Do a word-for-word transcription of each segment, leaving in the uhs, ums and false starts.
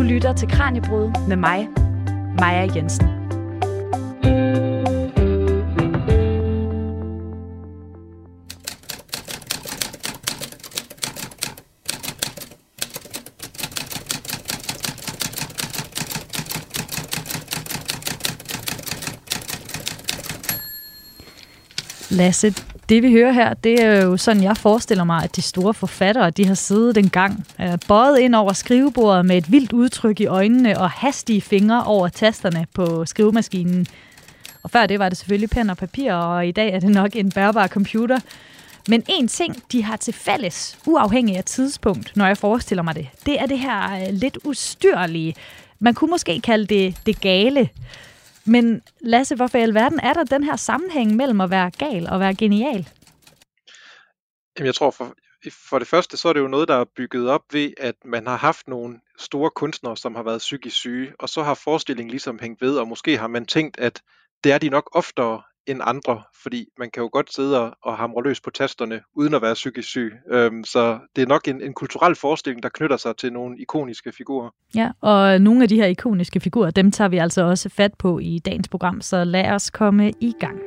lytter til Kraniebrud med mig, Maja Jensen. Lasse, det vi hører her, det er jo sådan, jeg forestiller mig, at de store forfattere, de har siddet en gang, øh, bøjet ind over skrivebordet med et vildt udtryk i øjnene og hastige fingre over tasterne på skrivemaskinen. Og før det var det selvfølgelig pen og papir, og i dag er det nok en bærbar computer. Men en ting, de har til fælles, uafhængig af tidspunkt, når jeg forestiller mig det, det er det her øh, lidt ustyrlige. Man kunne måske kalde det det gale. Men Lasse, hvorfor i alverden er der den her sammenhæng mellem at være gal og være genial? Jamen jeg tror, for, for det første, så er det jo noget, der er bygget op ved, at man har haft nogle store kunstnere, som har været psykisk syge, og så har forestillingen ligesom hængt ved, og måske har man tænkt, at det er de nok oftere end andre, fordi man kan jo godt sidde og, og hamre løs på tasterne, uden at være psykisk syg. Øhm, så det er nok en, en kulturel forestilling, der knytter sig til nogle ikoniske figurer. Ja, og nogle af de her ikoniske figurer, dem tager vi altså også fat på i dagens program, så lad os komme i gang.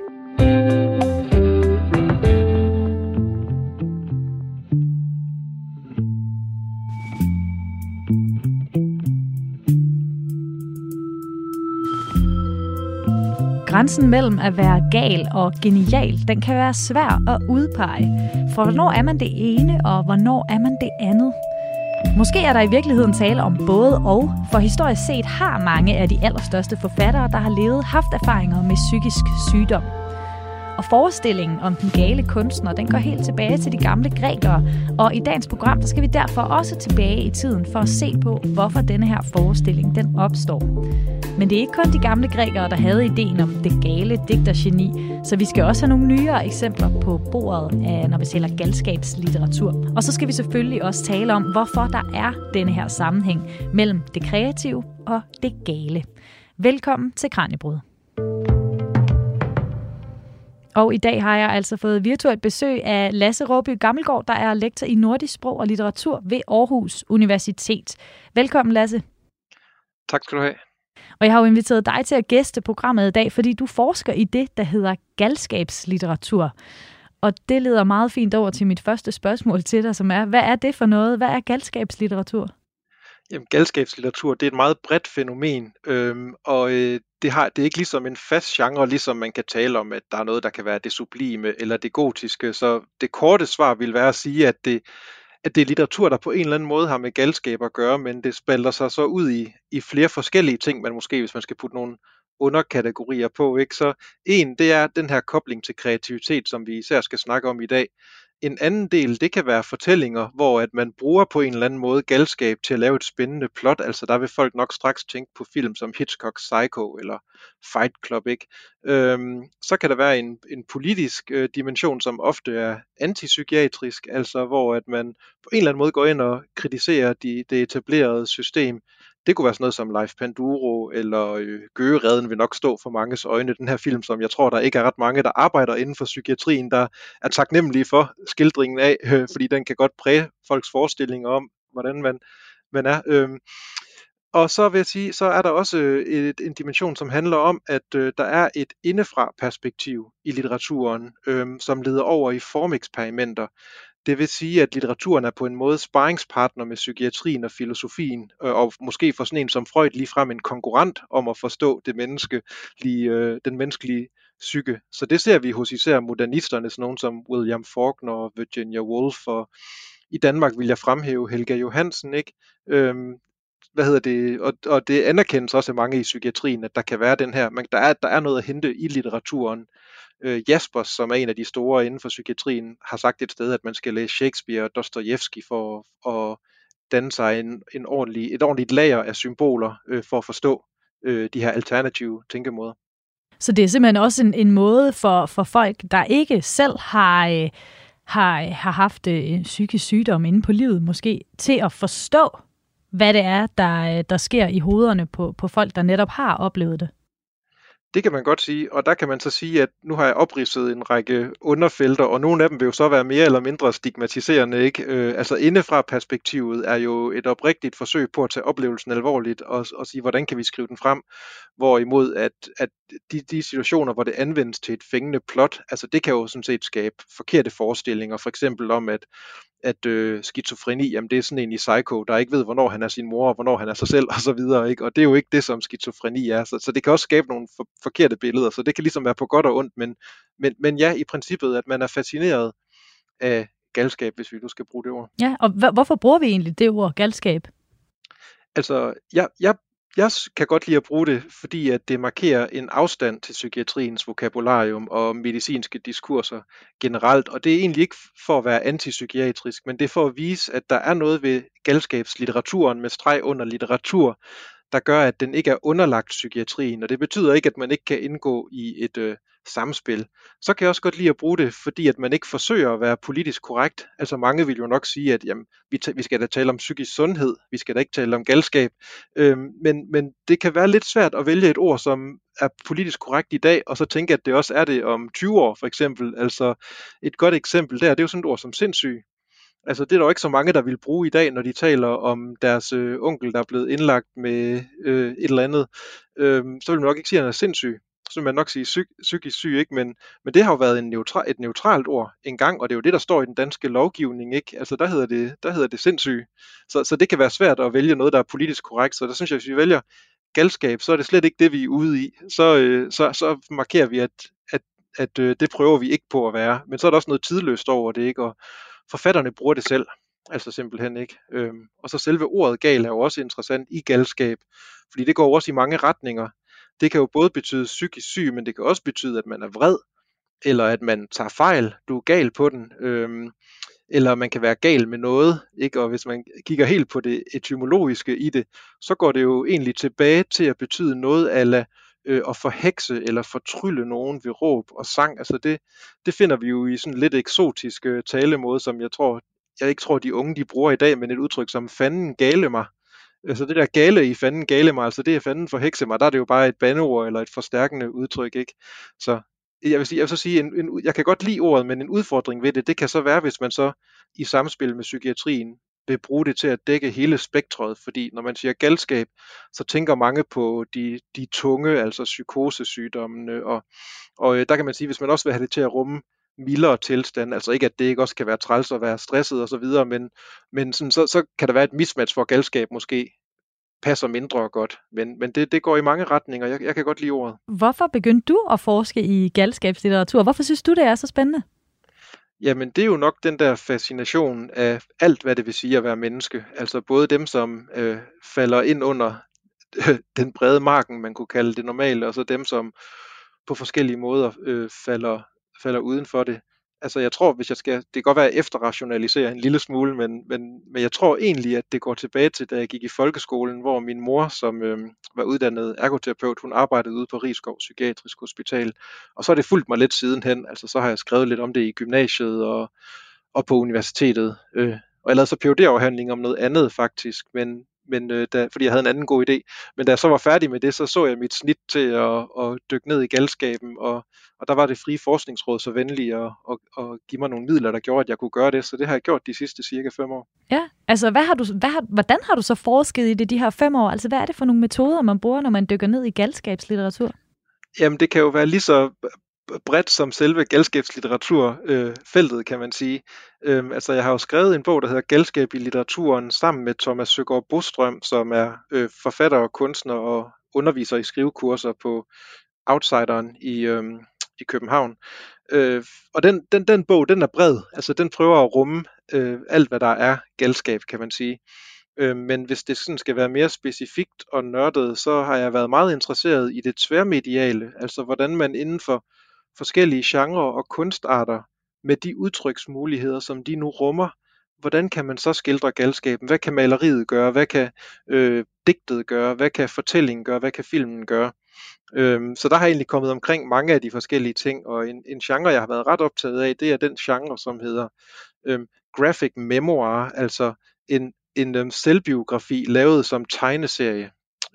Grænsen mellem at være gal og genial, den kan være svær at udpege. For hvornår er man det ene, og hvornår er man det andet? Måske er der i virkeligheden tale om både og, for historisk set har mange af de allerstørste forfattere, der har levet, haft erfaringer med psykisk sygdom. Og forestillingen om den gale kunstner, den går helt tilbage til de gamle grækere. Og i dagens program, der skal vi derfor også tilbage i tiden for at se på, hvorfor denne her forestilling den opstår. Men det er ikke kun de gamle grækere, der havde ideen om det gale digtergeni, så vi skal også have nogle nyere eksempler på bordet, af, når vi taler galskabslitteratur. Og så skal vi selvfølgelig også tale om, hvorfor der er denne her sammenhæng mellem det kreative og det gale. Velkommen til Kraniebrud. Og i dag har jeg altså fået virtuelt besøg af Lasse Råby Gammelgaard, der er lektor i nordisk sprog og litteratur ved Aarhus Universitet. Velkommen, Lasse. Tak skal du have. Og jeg har jo inviteret dig til at gæste programmet i dag, fordi du forsker i det, der hedder galskabslitteratur. Og det leder meget fint over til mit første spørgsmål til dig, som er, hvad er det for noget? Hvad er galskabslitteratur? Jamen, galskabslitteratur, det er et meget bredt fænomen, øhm, og øh, det, har, det er ikke ligesom en fast genre, ligesom man kan tale om, at der er noget, der kan være det sublime eller det gotiske. Så det korte svar vil være at sige, at det, at det er litteratur, der på en eller anden måde har med galskab at gøre, men det spalter sig så ud i, i flere forskellige ting, man måske, hvis man skal putte nogle underkategorier på, ikke? Så en, det er den her kobling til kreativitet, som vi især skal snakke om i dag. En anden del, det kan være fortællinger, hvor at man bruger på en eller anden måde galskab til at lave et spændende plot. Altså der vil folk nok straks tænke på film som Hitchcock's Psycho eller Fight Club, ikke? Øhm, så kan der være en, en politisk øh, dimension, som ofte er antipsykiatrisk, altså hvor at man på en eller anden måde går ind og kritiserer de, det etablerede system. Det kunne være sådan noget som Leif Panduro eller øh, Gøgereden vil nok stå for manges øjne. Den her film, som jeg tror, der ikke er ret mange, der arbejder inden for psykiatrien, der er taknemmelige for skildringen af, øh, fordi den kan godt præge folks forestillinger om, hvordan man, man er. Øh. Og så vil jeg sige, så er der også et, en dimension, som handler om, at øh, der er et indefra-perspektiv i litteraturen, øh, som leder over i formeksperimenter. Det vil sige, at litteraturen er på en måde sparringspartner med psykiatrien og filosofien, og måske for sådan en som Freud ligefrem en konkurrent om at forstå det menneskelige, den menneskelige psyke. Så det ser vi hos især modernisterne, sådan nogen som William Faulkner og Virginia Woolf, og i Danmark vil jeg fremhæve Helga Johansen, ikke? Øhm, hvad hedder det? Og, og det anerkendes også af mange i psykiatrien, at der kan være den her, men der er, der er noget at hente i litteraturen. Øh, Jaspers, som er en af de store inden for psykiatrien, har sagt et sted, at man skal læse Shakespeare og Dostojevskij for at danne sig en, en ordentlig, et ordentligt lager af symboler øh, for at forstå øh, de her alternative tænkemåder. Så det er simpelthen også en, en måde for, for folk, der ikke selv har, øh, har, har haft øh, psykisk sygdom inde på livet, måske til at forstå, hvad det er, der, der sker i hovederne på, på folk, der netop har oplevet det. Det kan man godt sige, og der kan man så sige, at nu har jeg opridset en række underfelter, og nogle af dem vil jo så være mere eller mindre stigmatiserende, ikke? Øh, altså indefra perspektivet er jo et oprigtigt forsøg på at tage oplevelsen alvorligt og, og sige, hvordan kan vi skrive den frem, hvorimod at, at de, de situationer, hvor det anvendes til et fængende plot, altså det kan jo sådan set skabe forkerte forestillinger, for eksempel om, at at øh, skizofreni, jamen det er sådan en i psycho, der ikke ved, hvornår han er sin mor, og hvornår han er sig selv, og så videre, ikke? Og det er jo ikke det, som skizofreni er, så, så det kan også skabe nogle for, forkerte billeder, så det kan ligesom være på godt og ondt, men, men, men ja, i princippet, at man er fascineret af galskab, hvis vi nu skal bruge det ord. Ja, og h- hvorfor bruger vi egentlig det ord, galskab? Altså, jeg, jeg, jeg kan godt lide at bruge det, fordi at det markerer en afstand til psykiatriens vokabularium og medicinske diskurser generelt, og det er egentlig ikke for at være antipsykiatrisk, men det er for at vise, at der er noget ved galskabslitteraturen med streg under litteratur, der gør, at den ikke er underlagt psykiatrien, og det betyder ikke, at man ikke kan indgå i et øh, samspil. Så kan jeg også godt lide at bruge det, fordi at man ikke forsøger at være politisk korrekt. Altså mange vil jo nok sige, at jamen, vi, ta- vi skal da tale om psykisk sundhed, vi skal da ikke tale om galskab, øhm, men, men det kan være lidt svært at vælge et ord, som er politisk korrekt i dag, og så tænke, at det også er det om tyve år for eksempel. Altså et godt eksempel der, det er jo sådan et ord som sindssyg. Altså det er der jo ikke så mange, der vil bruge i dag, når de taler om deres øh, onkel, der er blevet indlagt med øh, et eller andet. Øh, så vil man nok ikke sige, at han er sindssyg. Så vil man nok sige psyk- psykisk syg, ikke? Men, men det har jo været en neutral, et neutralt ord engang, og det er jo det, der står i den danske lovgivning, ikke? Altså der hedder det, der hedder det sindssyg. Så, så det kan være svært at vælge noget, der er politisk korrekt. Så der synes jeg, hvis vi vælger galskab, så er det slet ikke det, vi er ude i. Så, øh, så, så markerer vi, at, at, at øh, det prøver vi ikke på at være. Men så er der også noget tidløst over det, ikke? Og forfatterne bruger det selv, altså simpelthen ikke. Øhm, og så selve ordet gal er jo også interessant i galskab, fordi det går også i mange retninger. Det kan jo både betyde psykisk syg, men det kan også betyde, at man er vred, eller at man tager fejl, du er gal på den, øhm, eller man kan være gal med noget, ikke? Og hvis man kigger helt på det etymologiske i det, så går det jo egentlig tilbage til at betyde noget ala øh, at forhekse eller fortrylle nogen ved råb og sang. Altså det, det finder vi jo i sådan lidt eksotisk øh, talemåde, som jeg tror, jeg ikke tror de unge de bruger i dag, men et udtryk som fanden gale mig. Altså det der gale i fanden gale mig, altså det er fanden forhekse mig, der er det jo bare et bandeord eller et forstærkende udtryk, ikke? Så jeg vil, sige, jeg vil så sige, en, en, jeg kan godt lide ordet, men en udfordring ved det, det kan så være, hvis man så i samspil med psykiatrien vil bruge det til at dække hele spektret, fordi når man siger galskab, så tænker mange på de, de tunge, altså psykosesygdommene, og, og øh, der kan man sige, hvis man også vil have det til at rumme mildere tilstand, altså ikke at det ikke også kan være træls at være stresset og så videre, men, men sådan, så, så kan der være et mismatch, hvor galskab måske passer mindre godt, men, men det, det går i mange retninger. Jeg, jeg kan godt lide ordet. Hvorfor begyndte du at forske i galskabslitteratur? Hvorfor synes du, det er så spændende? Jamen, det er jo nok den der fascination af alt, hvad det vil sige at være menneske. Altså både dem, som øh, falder ind under øh, den brede marken, man kunne kalde det normale, og så dem, som på forskellige måder øh, falder, falder uden for det. Altså jeg tror, hvis jeg skal, det kan godt være at efterrationalisere en lille smule, men, men, men jeg tror egentlig, at det går tilbage til, da jeg gik i folkeskolen, hvor min mor, som øh, var uddannet ergoterapeut, hun arbejdede ude på Risskov Psykiatrisk Hospital, og så har det fulgt mig lidt sidenhen, altså så har jeg skrevet lidt om det i gymnasiet og, og på universitetet, øh, og jeg lavede så P H D-afhandling om noget andet faktisk, men men øh, da, fordi jeg havde en anden god idé. Men da jeg så var færdig med det, så så jeg mit snit til at, at dykke ned i galskaben, og, og der var det Frie Forskningsråd så venlig at, at, at give mig nogle midler, der gjorde, at jeg kunne gøre det. Så det har jeg gjort de sidste cirka fem år. Ja, altså hvad har du, hvad har, hvordan har du så forsket i det de her fem år? Altså hvad er det for nogle metoder, man bruger, når man dykker ned i galskabslitteratur? Jamen det kan jo være lige så bredt som selve galskabslitteraturfeltet, øh, kan man sige. Øhm, altså jeg har jo skrevet en bog, der hedder Galskab i litteraturen, sammen med Thomas Søgaard Bostrøm, som er øh, forfatter og kunstner og underviser i skrivekurser på Outsideren i, øhm, i København. Øh, og den, den, den bog, den er bred. Altså den prøver at rumme øh, alt, hvad der er galskab, kan man sige. Øh, men hvis det sådan skal være mere specifikt og nørdet, så har jeg været meget interesseret i det tværmediale, altså hvordan man inden for forskellige genrer og kunstarter med de udtryksmuligheder, som de nu rummer, hvordan kan man så skildre galskaben? Hvad kan maleriet gøre? Hvad kan øh, digtet gøre? Hvad kan fortællingen gøre? Hvad kan filmen gøre? Øhm, så der har jeg egentlig kommet omkring mange af de forskellige ting, og en, en genre, jeg har været ret optaget af, det er den genre, som hedder øhm, graphic memoir, altså en, en øhm, selvbiografi lavet som tegneserie.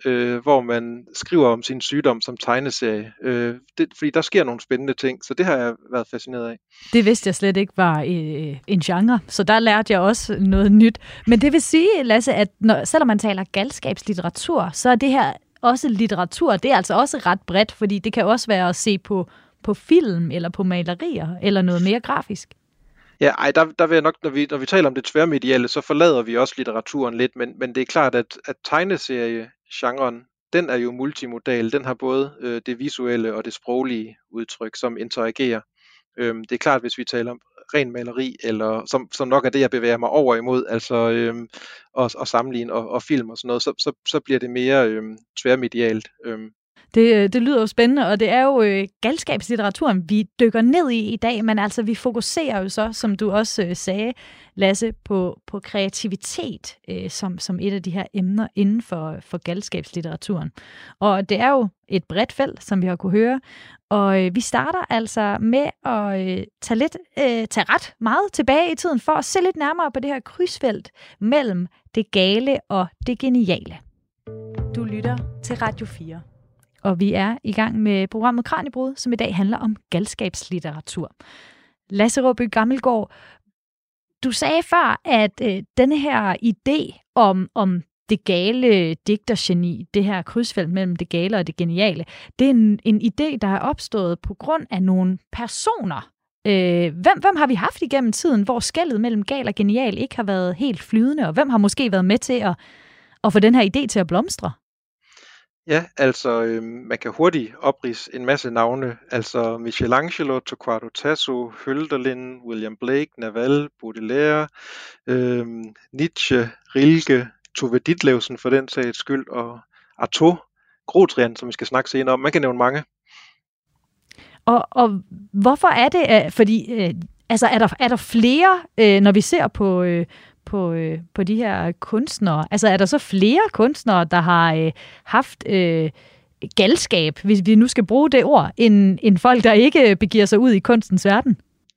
øh, hvor man skriver om sin sygdom som tegneserie. Øh, det, fordi der sker nogle spændende ting, så det har jeg været fascineret af. Det vidste jeg slet ikke var øh, en genre, så der lærte jeg også noget nyt. Men det vil sige, Lasse, at når, selvom man taler galskabslitteratur, så er det her også litteratur. Det er altså også ret bredt, fordi det kan også være at se på, på film eller på malerier eller noget mere grafisk. Ja, ej, der, der vil jeg nok, når vi, når vi taler om det tværmedielle, så forlader vi også litteraturen lidt, men, men det er klart, at, at tegneseriegenren, den er jo multimodal. Den har både øh, det visuelle og det sproglige udtryk, som interagerer. Øhm, det er klart, hvis vi taler om ren maleri, eller som, som nok er det, jeg bevæger mig over imod, altså øhm, og, og sammenligne og, og film og sådan noget, så, så, så bliver det mere øhm, tværmedialt. Øhm. Det, det lyder jo spændende, og det er jo øh, galskabslitteraturen, vi dykker ned i i dag, men altså vi fokuserer jo så, som du også øh, sagde, Lasse, på, på kreativitet øh, som, som et af de her emner inden for, for galskabslitteraturen. Og det er jo et bredt felt, som vi har kunne høre, og øh, vi starter altså med at øh, tage, lidt, øh, tage ret meget tilbage i tiden for at se lidt nærmere på det her krydsfelt mellem det gale og det geniale. Du lytter til Radio fire. Og vi er i gang med programmet Kraniebrud, som i dag handler om galskabslitteratur. Lasse Raabø Gammelgaard, du sagde før, at øh, denne her idé om, om det gale digtergeni, det her krydsfelt mellem det gale og det geniale, det er en, en idé, der er opstået på grund af nogle personer. Øh, hvem, hvem har vi haft igennem tiden, hvor skellet mellem gal og genial ikke har været helt flydende, og hvem har måske været med til at, at få den her idé til at blomstre? Ja, altså øh, man kan hurtigt opridse en masse navne, altså Michelangelo, Torquato Tasso, Hölderlin, William Blake, Navale, Baudelaire, øh, Nietzsche, Rilke, Tove Ditlevsen for den sags skyld, og Artaud, Grotrian, som vi skal snakke senere om. Man kan nævne mange. Og, og hvorfor er det, fordi øh, altså er der, er der flere, øh, når vi ser på... Øh, På, øh, på de her kunstnere? Altså er der så flere kunstnere, der har øh, haft øh, galskab, hvis vi nu skal bruge det ord, end, end folk, der ikke begiver sig ud i kunstens verden?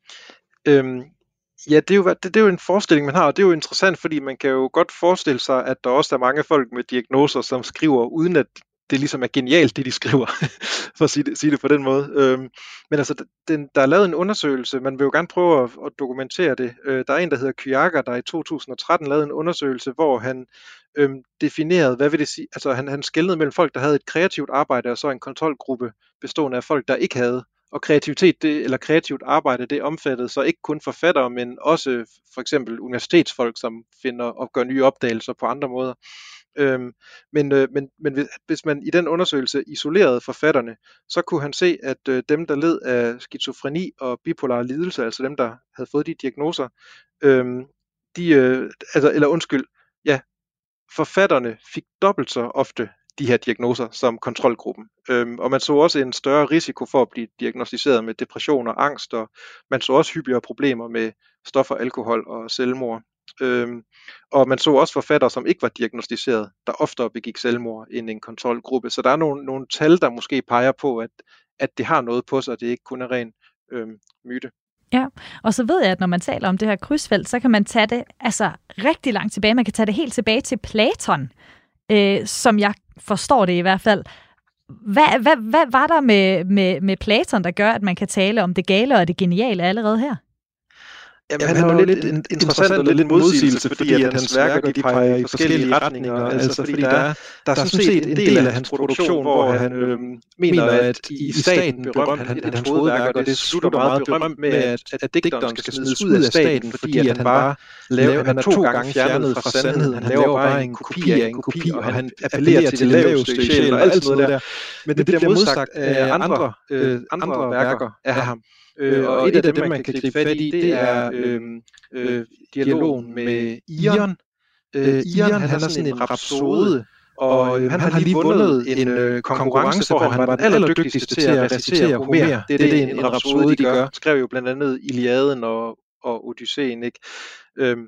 Øhm, ja, det er, jo, det, det er jo en forestilling, man har, og det er jo interessant, fordi man kan jo godt forestille sig, at der også er mange folk med diagnoser, som skriver, uden at det ligesom er genialt, det de skriver, for at sige det, sige det på den måde. Øhm, men altså, den, der er lavet en undersøgelse, man vil jo gerne prøve at, at dokumentere det. Øh, der er en, der hedder Kyaga, der i to tusind og tretten lavede en undersøgelse, hvor han øhm, definerede, hvad vil det sige, altså han, han skelnede mellem folk, der havde et kreativt arbejde, og så en kontrolgruppe bestående af folk, der ikke havde. Og kreativitet, det, eller kreativt arbejde, det omfattede så ikke kun forfattere, men også for eksempel universitetsfolk, som finder og gør nye opdagelser på andre måder. Øhm, men, øh, men, men hvis man i den undersøgelse isolerede forfatterne, så kunne han se, at øh, dem, der led af skizofreni og bipolar lidelse, altså dem, der havde fået de diagnoser, øhm, de, øh, altså, eller undskyld, ja, forfatterne fik dobbelt så ofte de her diagnoser som kontrolgruppen. Øhm, og man så også en større risiko for at blive diagnosticeret med depression og angst, og man så også hyppigere problemer med stoffer, alkohol og selvmord. Øhm, og man så også forfattere, som ikke var diagnosticeret, der oftere begik selvmord end en kontrolgruppe. Så der er nogle, nogle tal, der måske peger på, at, at det har noget på sig, og det ikke kun er ren øhm, myte. Ja, og så ved jeg, at når man taler om det her krydsfelt, så kan man tage det altså rigtig langt tilbage. Man kan tage det helt tilbage til Platon, øh, som jeg forstår det i hvert fald. Hvad, hvad, hvad var der med, med, med Platon, der gør, at man kan tale om det gale og det geniale allerede her? Jamen, Jamen, han, han er jo lidt interessant, interessant og lidt modsigelse, fordi at hans værker de peger i forskellige retninger. Altså fordi der er, der er sådan set en del af hans produktion, hvor han øh, mener, at i staten berømt han et af hans hovedværker, og det slutter meget berømt med, at, at digteren skal smides ud af staten, fordi at han bare laver, han er to gange fjernet fra sandheden. Han laver bare en kopi af en kopi, og han appellerer til det laveste i sjælen og alt sådan noget der. Men det bliver modsagt af andre, øh, andre værker af ham. Øh, og et af dem, man kan gribe fat i, det er øh, øh, dialogen med Ion. Øh, Ion, han er sådan en rapsode, og øh, han har lige vundet en øh, konkurrence, hvor han var den allerdygtigste til at recitere Homer. Det er det, det en rapsode, de gør. Skrev jo blandt andet Iliaden og, og Odysseen, ikke? Øh,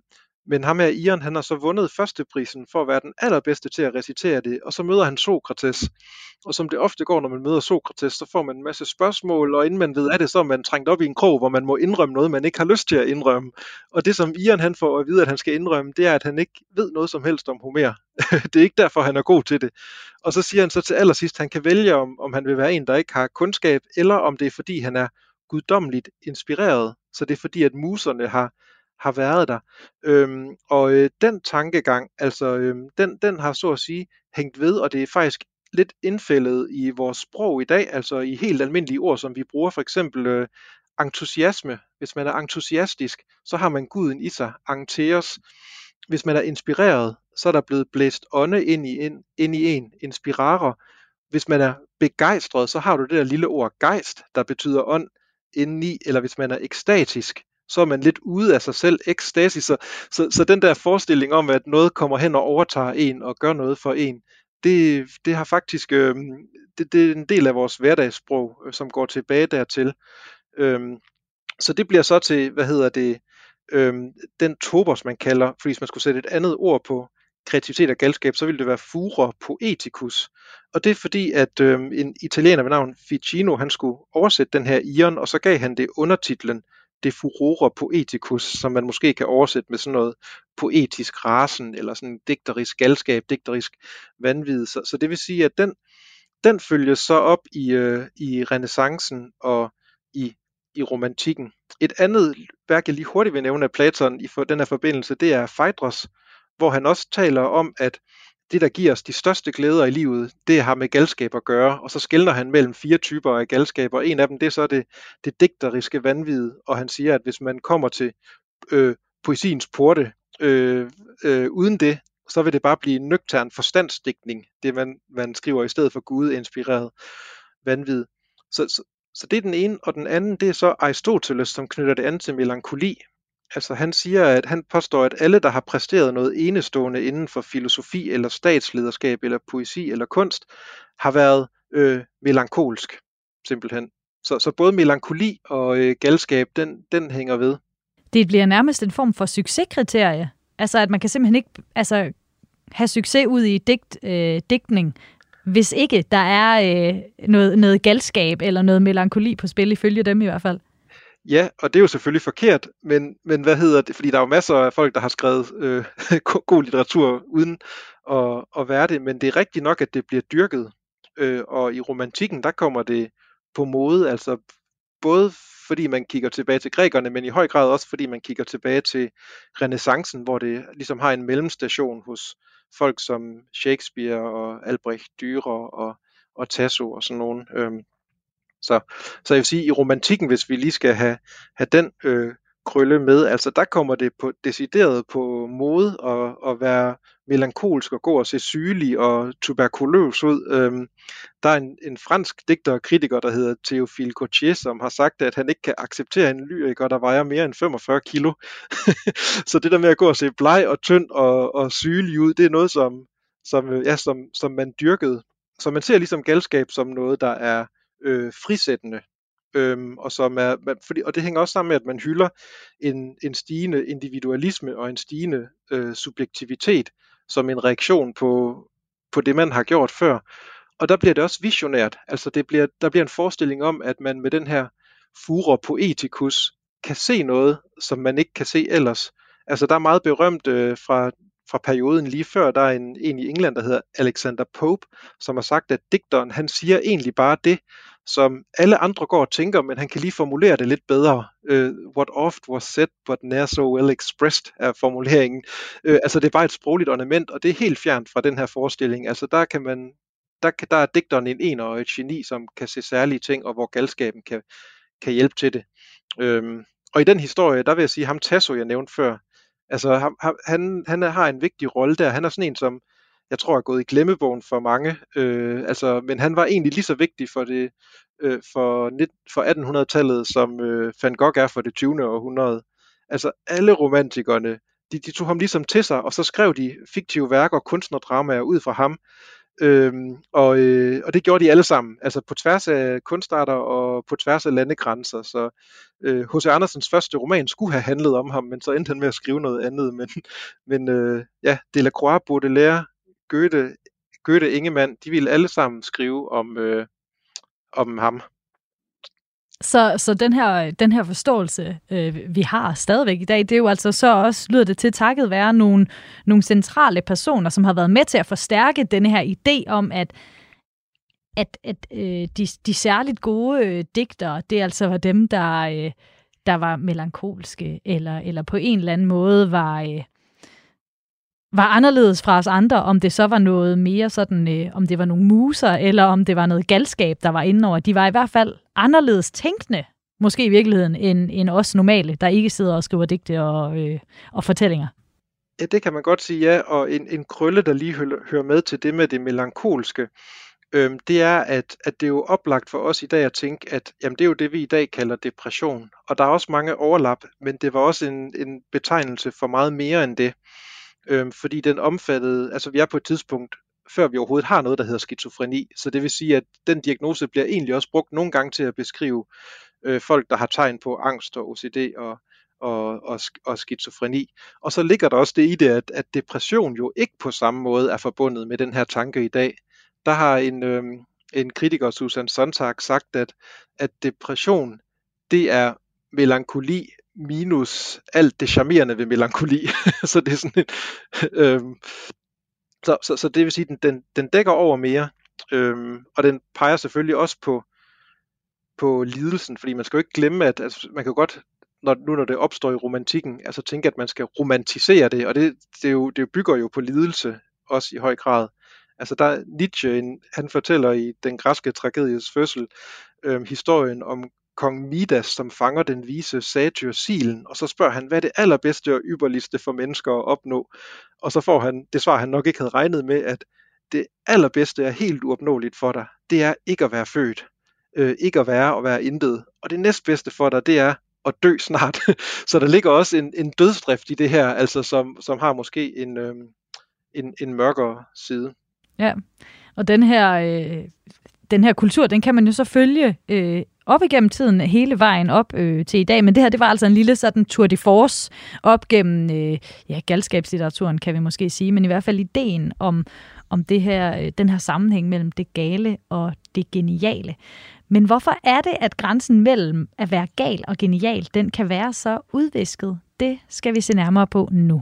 Men ham her Ion, han har så vundet førsteprisen for at være den allerbedste til at recitere det, og så møder han Sokrates. Og som det ofte går, når man møder Sokrates, så får man en masse spørgsmål, og inden man ved af det, så er man trængt op i en krog, hvor man må indrømme noget, man ikke har lyst til at indrømme. Og det, som Ion han får at vide, at han skal indrømme, det er, at han ikke ved noget som helst om Homer. Det er ikke derfor, han er god til det. Og så siger han så til allersidst, at han kan vælge, om, om han vil være en, der ikke har kundskab, eller om det er, fordi han er guddommeligt inspireret. Så det er fordi, at muserne har har været der. Øhm, og øh, den tankegang, altså øhm, den, den har så at sige hængt ved, og det er faktisk lidt indfældet i vores sprog i dag, altså i helt almindelige ord, som vi bruger, for eksempel øh, entusiasme. Hvis man er entusiastisk, så har man guden i sig, anteos. Hvis man er inspireret, så er der blevet blæst ånde ind i, ind, ind i en, inspirarer. Hvis man er begejstret, så har du det der lille ord gejst, der betyder ånd indeni, eller hvis man er ekstatisk, så er man lidt ude af sig selv, ekstasis. Så, så, så den der forestilling om, at noget kommer hen og overtager en og gør noget for en, det, det har faktisk, øh, det, det er en del af vores hverdagssprog, øh, som går tilbage dertil. Øhm, så det bliver så til, hvad hedder det, øhm, den topos, man kalder, fordi hvis man skulle sætte et andet ord på kreativitet og galskab, så ville det være furor poeticus. Og det er fordi, at øhm, en italiener ved navn Ficino, han skulle oversætte den her Ion, og så gav han det undertitlen De furore poeticus, som man måske kan oversætte med sådan noget poetisk rasen, eller sådan digterisk galskab, digterisk vanvid. Så, så det vil sige, at den, den følges så op i, øh, i renæssancen og i, i romantikken. Et andet værk, jeg lige hurtigt vil nævne af Platon i for, den her forbindelse, det er Phaedros, hvor han også taler om, at det, der giver os de største glæder i livet, det har med galskab at gøre, og så skelner han mellem fire typer af galskab, og en af dem, det er så det, det digteriske vanvid, og han siger, at hvis man kommer til øh, poesiens porte øh, øh, uden det, så vil det bare blive en nøgtern forstandsdigtning, det man, man skriver i stedet for Gud-inspireret vanvid. Så, så, så det er den ene, og den anden, det er så Aristoteles, som knytter det an til melankoli. Altså han siger, at han påstår, at alle, der har præsteret noget enestående inden for filosofi eller statslederskab eller poesi eller kunst, har været øh, melankolsk, simpelthen. Så, så både melankoli og øh, galskab, den, den hænger ved. Det bliver nærmest en form for succeskriterie. Altså at man kan simpelthen ikke altså, have succes ud i digt, øh, digtning, hvis ikke der er øh, noget, noget galskab eller noget melankoli på spil, ifølge dem i hvert fald. Ja, og det er jo selvfølgelig forkert, men, men hvad hedder det? Fordi der er jo masser af folk, der har skrevet øh, god litteratur uden at, at være det, men det er rigtigt nok, at det bliver dyrket. Øh, og i romantikken, der kommer det på mode, altså både fordi man kigger tilbage til grækerne, men i høj grad også fordi man kigger tilbage til renæssancen, hvor det ligesom har en mellemstation hos folk som Shakespeare og Albrecht Dürer og, og Tasso og sådan nogen. Øh, Så, så jeg vil sige, i romantikken, hvis vi lige skal have, have den øh, krølle med, altså der kommer det på, decideret på mode at, at være melankolsk og gå og se sygelig og tuberkuløs ud. Øhm, der er en, en fransk digter og kritiker, der hedder Théophile Gautier, som har sagt, at han ikke kan acceptere en lyriker, der vejer mere end femogfyrre kilo. Så det der med at gå og se bleg og tynd og, og sygelig ud, det er noget, som, som, ja, som, som man dyrkede. Så man ser ligesom galskab som noget, der er Øh, frisættende, øhm, og, som er, man, fordi, og det hænger også sammen med, at man hylder en, en stigende individualisme og en stigende øh, subjektivitet som en reaktion på, på det, man har gjort før. Og der bliver det også visionært, altså det bliver, der bliver en forestilling om, at man med den her furor poeticus kan se noget, som man ikke kan se ellers. Altså der er meget berømt øh, fra fra perioden lige før, der er en, en i England, der hedder Alexander Pope, som har sagt, at digteren, han siger egentlig bare det, som alle andre går og tænker, men han kan lige formulere det lidt bedre. Uh, what oft was said, but ne'er so well expressed, er formuleringen. Uh, altså det er bare et sprogligt ornament, og det er helt fjernt fra den her forestilling. Altså der kan man, der, kan, der er digteren en ener og et geni, som kan se særlige ting, og hvor galskaben kan, kan hjælpe til det. Uh, og i den historie, der vil jeg sige, ham Tasso, jeg nævnte før, altså han, han har en vigtig rolle der. Han er sådan en, som jeg tror er gået i glemmebogen for mange. Øh, altså, men han var egentlig lige så vigtig for det øh, for, for attenhundredetallet, som øh, Van Gogh er for det tyvende århundrede. Altså alle romantikerne, de, de tog ham ligesom til sig, og så skrev de fiktive værker og kunstnerdramaer ud fra ham. Øhm, og, øh, og det gjorde de alle sammen, altså på tværs af kunstarter og på tværs af landegrænser. Så øh, H C Andersens første roman skulle have handlet om ham, men så endte han med at skrive noget andet. Men, men øh, ja, Delacroix, Baudelaire, Goethe, Goethe, Ingemann, de ville alle sammen skrive om, øh, om ham. Så, så den her, den her forståelse, øh, vi har stadigvæk i dag, det er jo altså så også, lyder det til, takket være nogle, nogle centrale personer, som har været med til at forstærke denne her idé om, at, at, at øh, de, de særligt gode øh, digtere, det altså var dem, der, øh, der var melankolske, eller, eller på en eller anden måde var... Øh, var anderledes fra os andre, om det så var noget mere sådan, øh, om det var nogle muser, eller om det var noget galskab, der var inde over. De var i hvert fald anderledes tænkende, måske i virkeligheden, end, end os normale, der ikke sidder og skriver digte og, øh, og fortællinger. Ja, det kan man godt sige, ja. Og en, en krølle, der lige hører, hører med til det med det melankolske, øhm, det er, at, at det er jo oplagt for os i dag at tænke, at jamen, det er jo det, vi i dag kalder depression. Og der er også mange overlap, men det var også en, en betegnelse for meget mere end det. Øhm, fordi den omfattede, altså vi er på et tidspunkt, før vi overhovedet har noget, der hedder skizofreni, så det vil sige, at den diagnose bliver egentlig også brugt nogle gange til at beskrive øh, folk, der har tegn på angst og O C D og, og, og, og skizofreni. Og så ligger der også det i det, at, at depression jo ikke på samme måde er forbundet med den her tanke i dag. Der har en, øh, en kritiker, Susan Sontag, sagt, at, at depression, det er melankoli minus alt det charmerende ved melankoli. Så det er sådan en, øhm, så, så, så det vil sige, den, den, den dækker over mere, øhm, og den peger selvfølgelig også på, på lidelsen, fordi man skal jo ikke glemme, at altså, man kan godt, når, nu når det opstår i romantikken, altså tænke, at man skal romantisere det, og det, det, jo, det bygger jo på lidelse, også i høj grad. Altså der er Nietzsche, en, han fortæller i den græske tragedies fødsel, øhm, historien om kong Midas, som fanger den vise satyr silen, og så spørger han, hvad er det allerbedste og ypperligste for mennesker at opnå? Og så får han det svar, han nok ikke havde regnet med, at det allerbedste er helt uopnåeligt for dig. Det er ikke at være født. Øh, ikke at være og være intet. Og det næstbedste for dig, det er at dø snart. Så der ligger også en, en dødsdrift i det her, altså som, som har måske en, øh, en, en mørkere side. Ja, og den her, øh, den her kultur, den kan man jo så følge øh, op igennem tiden, hele vejen op øh, til i dag. Men det her, det var altså en lille sådan tour de force op gennem øh, ja, galskabslitteraturen, kan vi måske sige, men i hvert fald ideen om, om det her, øh, den her sammenhæng mellem det gale og det geniale. Men hvorfor er det, at grænsen mellem at være gal og genial, den kan være så udvisket? Det skal vi se nærmere på nu.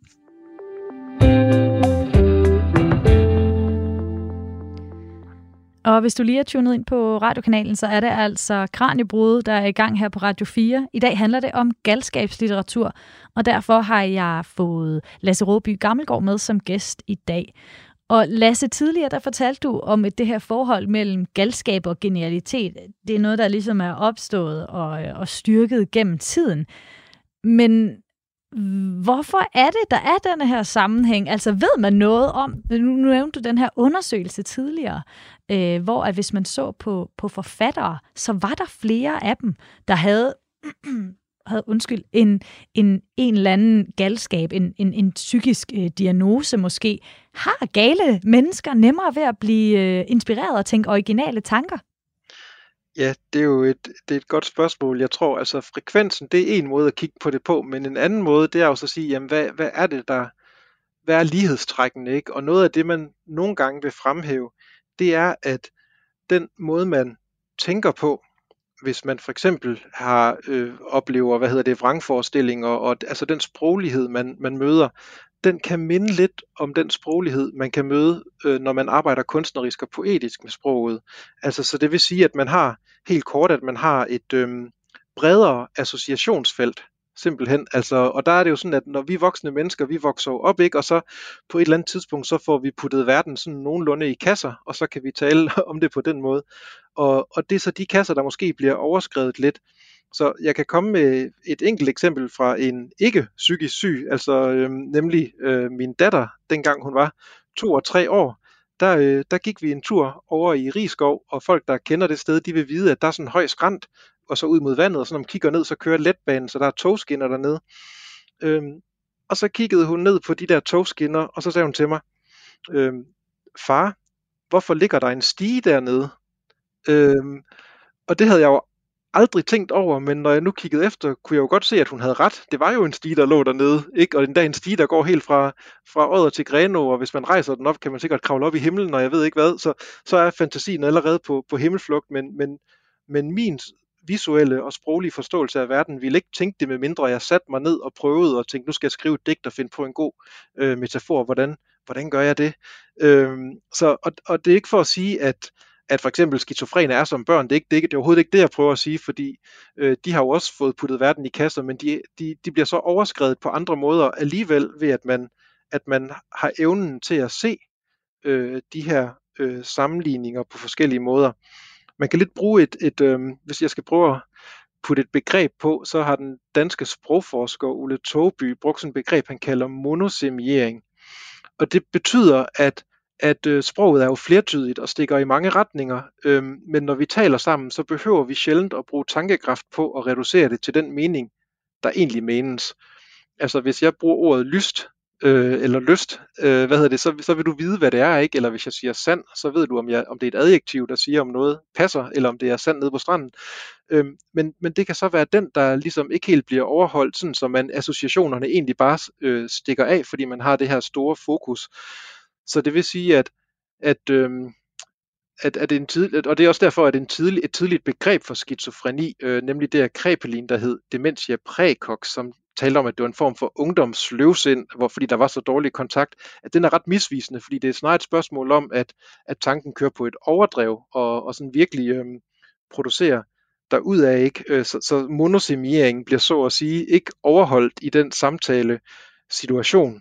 Og hvis du lige er tunet ind på radiokanalen, så er det altså Kraniebrud, der er i gang her på Radio fire. I dag handler det om galskabslitteratur, og derfor har jeg fået Lasse Råby Gammelgaard med som gæst i dag. Og Lasse, tidligere der fortalte du om et, det her forhold mellem galskab og genialitet. Det er noget, der ligesom er opstået og, og styrket gennem tiden. Men hvorfor er det, der er denne her sammenhæng? Altså ved man noget om, nu nævnte du den her undersøgelse tidligere, øh, hvor at hvis man så på, på forfattere, så var der flere af dem, der havde, havde undskyld, en, en, en eller anden galskab, en, en, en psykisk øh, diagnose måske. Har gale mennesker nemmere ved at blive øh, inspireret og tænke originale tanker? Ja, det er jo et, det er et godt spørgsmål. Jeg tror, altså frekvensen, det er en måde at kigge på det på, men en anden måde, det er jo så at sige, jamen hvad, hvad er det, der, hvad er lighedstrækkene, ikke? Og noget af det, man nogle gange vil fremhæve, det er, at den måde, man tænker på, hvis man for eksempel har øh, oplever, hvad hedder det, vrangforestillinger, og altså den sproglighed, man, man møder, den kan minde lidt om den sproglighed, man kan møde, øh, når man arbejder kunstnerisk og poetisk med sproget. Altså, så det vil sige, at man har, helt kort, at man har et øh, bredere associationsfelt, simpelthen. Altså, og der er det jo sådan, at når vi voksne mennesker, vi vokser op, ikke, og så på et eller andet tidspunkt, så får vi puttet verden sådan nogenlunde i kasser, og så kan vi tale om det på den måde. Og, og det er så de kasser, der måske bliver overskredet lidt. Så jeg kan komme med et enkelt eksempel fra en ikke psykisk syg, altså øh, nemlig øh, min datter, dengang hun var to og tre år. Der, øh, der gik vi en tur over i Rigskov, og folk, der kender det sted, de vil vide, at der er sådan en høj skrant, og så ud mod vandet, og så når man kigger ned, så kører letbanen, så der er togskinner dernede. Øhm, og så kiggede hun ned på de der togskinner, og så sagde hun til mig, øhm, far, hvorfor ligger der en stige dernede? Øhm, og det havde jeg jo aldrig tænkt over, men når jeg nu kiggede efter, kunne jeg jo godt se, at hun havde ret. Det var jo en stige, der lå dernede, ikke? Og endda en stige, der går helt fra, fra Odder til Grenaa, og hvis man rejser den op, kan man sikkert kravle op i himlen, og jeg ved ikke hvad, så, så er fantasien allerede på, på himmelflugt, men, men, men min visuelle og sproglige forståelse af verden ville ikke tænke det, med mindre jeg satte mig ned og prøvede og tænkte, nu skal jeg skrive et digt og finde på en god øh, metafor. Hvordan, hvordan gør jeg det? Øhm, så, og, og det er ikke for at sige, at at for eksempel skizofrene er som børn. Det er, ikke, det, er ikke, det er overhovedet ikke det, jeg prøver at sige, fordi øh, de har jo også fået puttet verden i kasser, men de, de, de bliver så overskredet på andre måder alligevel, ved at man, at man har evnen til at se øh, de her øh, sammenligninger på forskellige måder. Man kan lidt bruge et, et øh, hvis jeg skal prøve at putte et begreb på, så har den danske sprogforsker Ole Togby brugt sådan et begreb, han kalder monosemiering. Og det betyder, at at øh, sproget er jo flertydigt og stikker i mange retninger, øhm, men når vi taler sammen, så behøver vi sjældent at bruge tankekraft på at reducere det til den mening, der egentlig menes. Altså hvis jeg bruger ordet lyst, øh, eller lyst, øh, hvad hedder det, så, så vil du vide, hvad det er, ikke? Eller hvis jeg siger sand, så ved du, om, jeg, om det er et adjektiv, der siger, om noget passer, eller om det er sand nede på stranden. Øhm, men, men det kan så være den, der ligesom ikke helt bliver overholdt, sådan så man associationerne egentlig bare øh, stikker af, fordi man har det her store fokus. Så det vil sige, at, at, øhm, at, at en tid, og det er også derfor, at en tidlig, et tidligt begreb for skizofreni, øh, nemlig det af Kraepelin, der hed dementia praecox, som talte om, at det var en form for ungdomsløvsind, hvor, fordi der var så dårlig kontakt, at den er ret misvisende, fordi det er snarere et spørgsmål om, at, at tanken kører på et overdrev, og, og sådan virkelig øhm, producerer derudad, ikke? Øh, så, så monosemieringen bliver så at sige ikke overholdt i den samtale situation.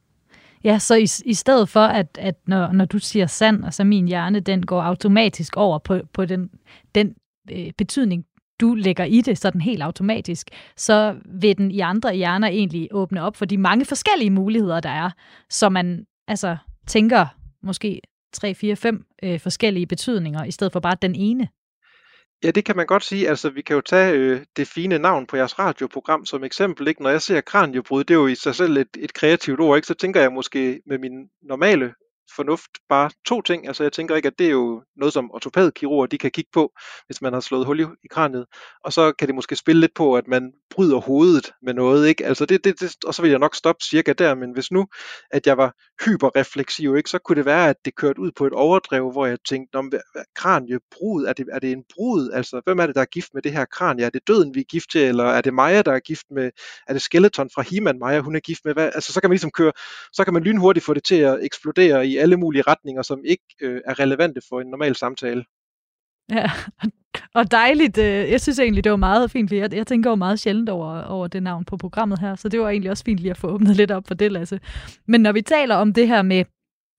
Ja, så i, i stedet for, at, at når, når du siger sand, og så min hjerne, den går automatisk over på, på den, den øh, betydning, du lægger i det, sådan helt automatisk, så vil den i andre hjerner egentlig åbne op for de mange forskellige muligheder, der er, så man altså tænker måske tre, fire, fem øh, forskellige betydninger, i stedet for bare den ene. Ja, det kan man godt sige. Altså, vi kan jo tage øh, det fine navn på jeres radioprogram som eksempel, ikke? Når jeg ser kraniebrud, det er jo i sig selv et, et kreativt ord, ikke? Så tænker jeg måske med min normale fornuft bare to ting. Altså, jeg tænker ikke, at det er jo noget, som ortopædkirurger, de kan kigge på, hvis man har slået hul i, i kraniet. Og så kan det måske spille lidt på, at man bryder hovedet med noget, ikke? Altså, det, det, det, og så vil jeg nok stoppe cirka der, men hvis nu, at jeg var hyperrefleksiv, ikke? Så kunne det være, at det kørte ud på et overdrev, hvor jeg tænkte, om kraniebrud, er det, er det en brud? Altså, hvem er det, der er gift med det her kranie? Er det døden, vi er gift til, eller er det Maja, der er gift med, er det Skeleton fra He-Man Maja, hun er gift med? Hvad? Altså, så kan man ligesom køre, så kan man lynhurtigt få det til at eksplodere i alle mulige retninger, som ikke øh, er relevante for en normal samtale. Ja, og dejligt. Jeg synes egentlig, det var meget fint, jeg, jeg tænker jo meget sjældent over, over det navn på programmet her, så det var egentlig også fint lige at få åbnet lidt op for det, Lasse. Men når vi taler om det her med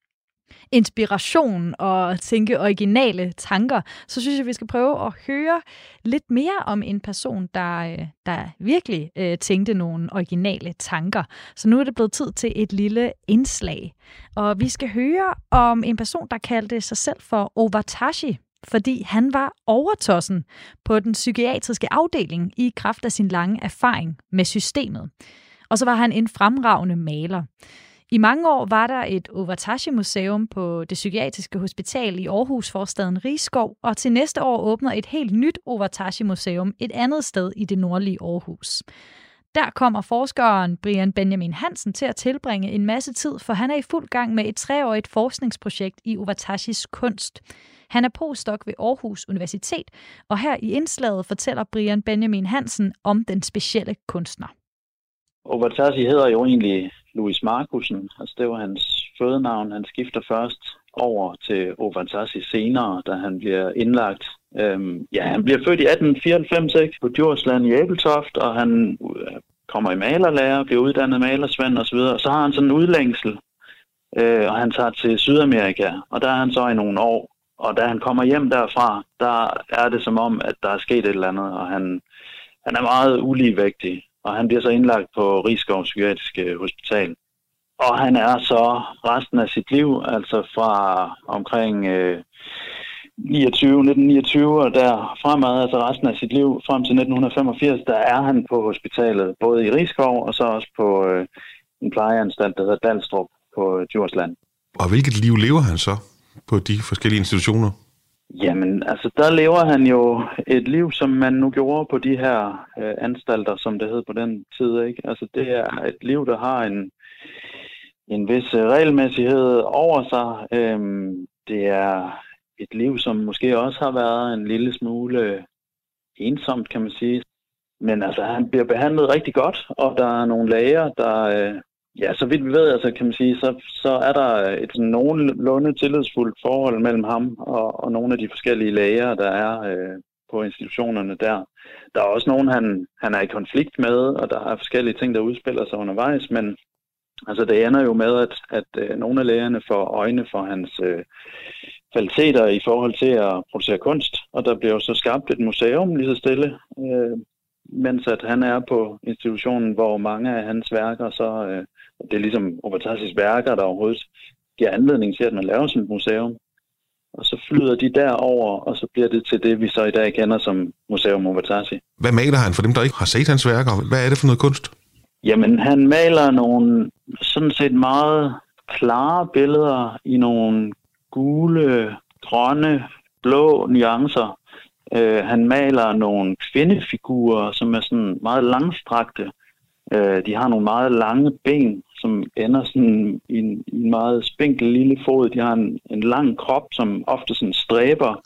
inspiration og tænke originale tanker, så synes jeg, vi skal prøve at høre lidt mere om en person, der, der virkelig øh, tænkte nogle originale tanker. Så nu er det blevet tid til et lille indslag. Og vi skal høre om en person, der kaldte sig selv for Owatashi, fordi han var overtossen på den psykiatriske afdeling i kraft af sin lange erfaring med systemet. Og så var han en fremragende maler. I mange år var der et Owatashi-museum på det psykiatriske hospital i Aarhus, forstaden Rigskov, og til næste år åbner et helt nyt Owatashi-museum et andet sted i det nordlige Aarhus. Der kommer forskeren Brian Benjamin Hansen til at tilbringe en masse tid, for han er i fuld gang med et treårigt forskningsprojekt i Owatashis kunst. Han er postdoc ved Aarhus Universitet, og her i indslaget fortæller Brian Benjamin Hansen om den specielle kunstner. Owatashi hedder jo egentlig Louis Markussen, altså det var hans fødenavn. Han skifter først over til Owatashi senere, da han bliver indlagt. Øhm, ja, han bliver født i atten fireoghalvfems på Djursland i Ebeltoft, og han kommer i malerlære, bliver uddannet malersvend osv. Og så har han sådan en udlængsel, øh, og han tager til Sydamerika, og der er han så i nogle år. Og da han kommer hjem derfra, der er det som om, at der er sket et eller andet, og han, han er meget uligevægtig. Og han bliver så indlagt på Rigskov Psykiatriske Hospital. Og han er så resten af sit liv, altså fra omkring øh, niogtyve, nitten niogtyve og der fremad, altså resten af sit liv frem til nitten femogfirs, der er han på hospitalet, både i Rigskov og så også på øh, en plejeanstalt, der hedder Dalstrup på Djursland. Og hvilket liv lever han så på de forskellige institutioner? Jamen, altså der lever han jo et liv, som man nu gjorde på de her øh, anstalter, som det hed på den tid, ikke? Altså det er et liv, der har en, en vis regelmæssighed over sig. Øhm, det er et liv, som måske også har været en lille smule ensomt, kan man sige. Men altså, han bliver behandlet rigtig godt, og der er nogle læger, der... Øh, Ja, så vidt vi ved, altså, kan man sige, så, så er der et nogenlunde tillidsfuldt forhold mellem ham og, og nogle af de forskellige læger, der er øh, på institutionerne der. Der er også nogen, han, han er i konflikt med, og der er forskellige ting, der udspiller sig undervejs, men altså, det ender jo med, at, at øh, nogle af lægerne får øjne for hans øh, kvaliteter i forhold til at producere kunst, og der bliver jo så skabt et museum lige så stille, øh, mens at han er på institutionen, hvor mange af hans værker så... Øh, det er ligesom Ovatassis værker, der overhovedet giver anledning til, at man laver sådan et museum. Og så flyder de derover, og så bliver det til det, vi så i dag kender som Museum Ovatassi. Hvad maler han for dem, der ikke har set hans værker? Hvad er det for noget kunst? Jamen, han maler nogle sådan set meget klare billeder i nogle gule, grønne, blå nuancer. Uh, han maler nogle kvindefigurer, som er sådan meget langstrakte. Uh, de har nogle meget lange ben, som ender sådan i en, i en meget spinkel lille fod. De har en, en lang krop, som ofte sådan stræber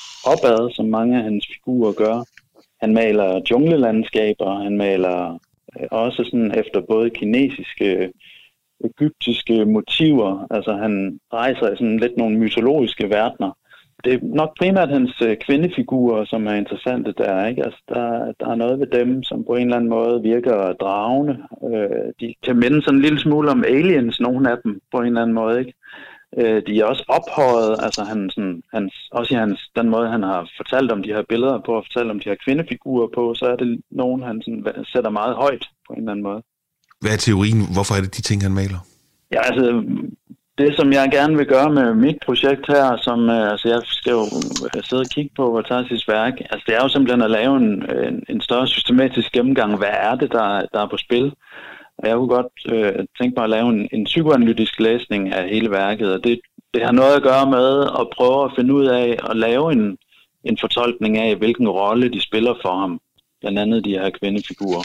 opad, som mange af hans figurer gør. Han maler junglelandskaber, han maler uh, også sådan efter både kinesiske, egyptiske motiver. Altså han rejser i sådan lidt nogle mytologiske verdener. Det er nok primært hans kvindefigurer, som er interessante der, ikke? Altså, der, der er noget ved dem, som på en eller anden måde virker dragende. Øh, de kan minde sådan en lille smule om aliens, nogle af dem, på en eller anden måde, ikke? Øh, de er også ophøjet, altså han, sådan, hans, også i hans, den måde, han har fortalt om de her billeder på, og fortalt om de her kvindefigurer på, så er det nogen, han sådan, sætter meget højt på en eller anden måde. Hvad er teorien? Hvorfor er det de ting, han maler? Ja, altså... Det, som jeg gerne vil gøre med mit projekt her, som altså jeg skal jo sidde og kigge på Ovatassis værk, altså det er jo simpelthen at lave en, en, en større systematisk gennemgang. Hvad er det, der, der er på spil? Og jeg kunne godt øh, tænke mig at lave en, en psykoanalytisk læsning af hele værket, og det, det har noget at gøre med at prøve at finde ud af at lave en, en fortolkning af, hvilken rolle de spiller for ham, blandt andet de her kvindefigurer.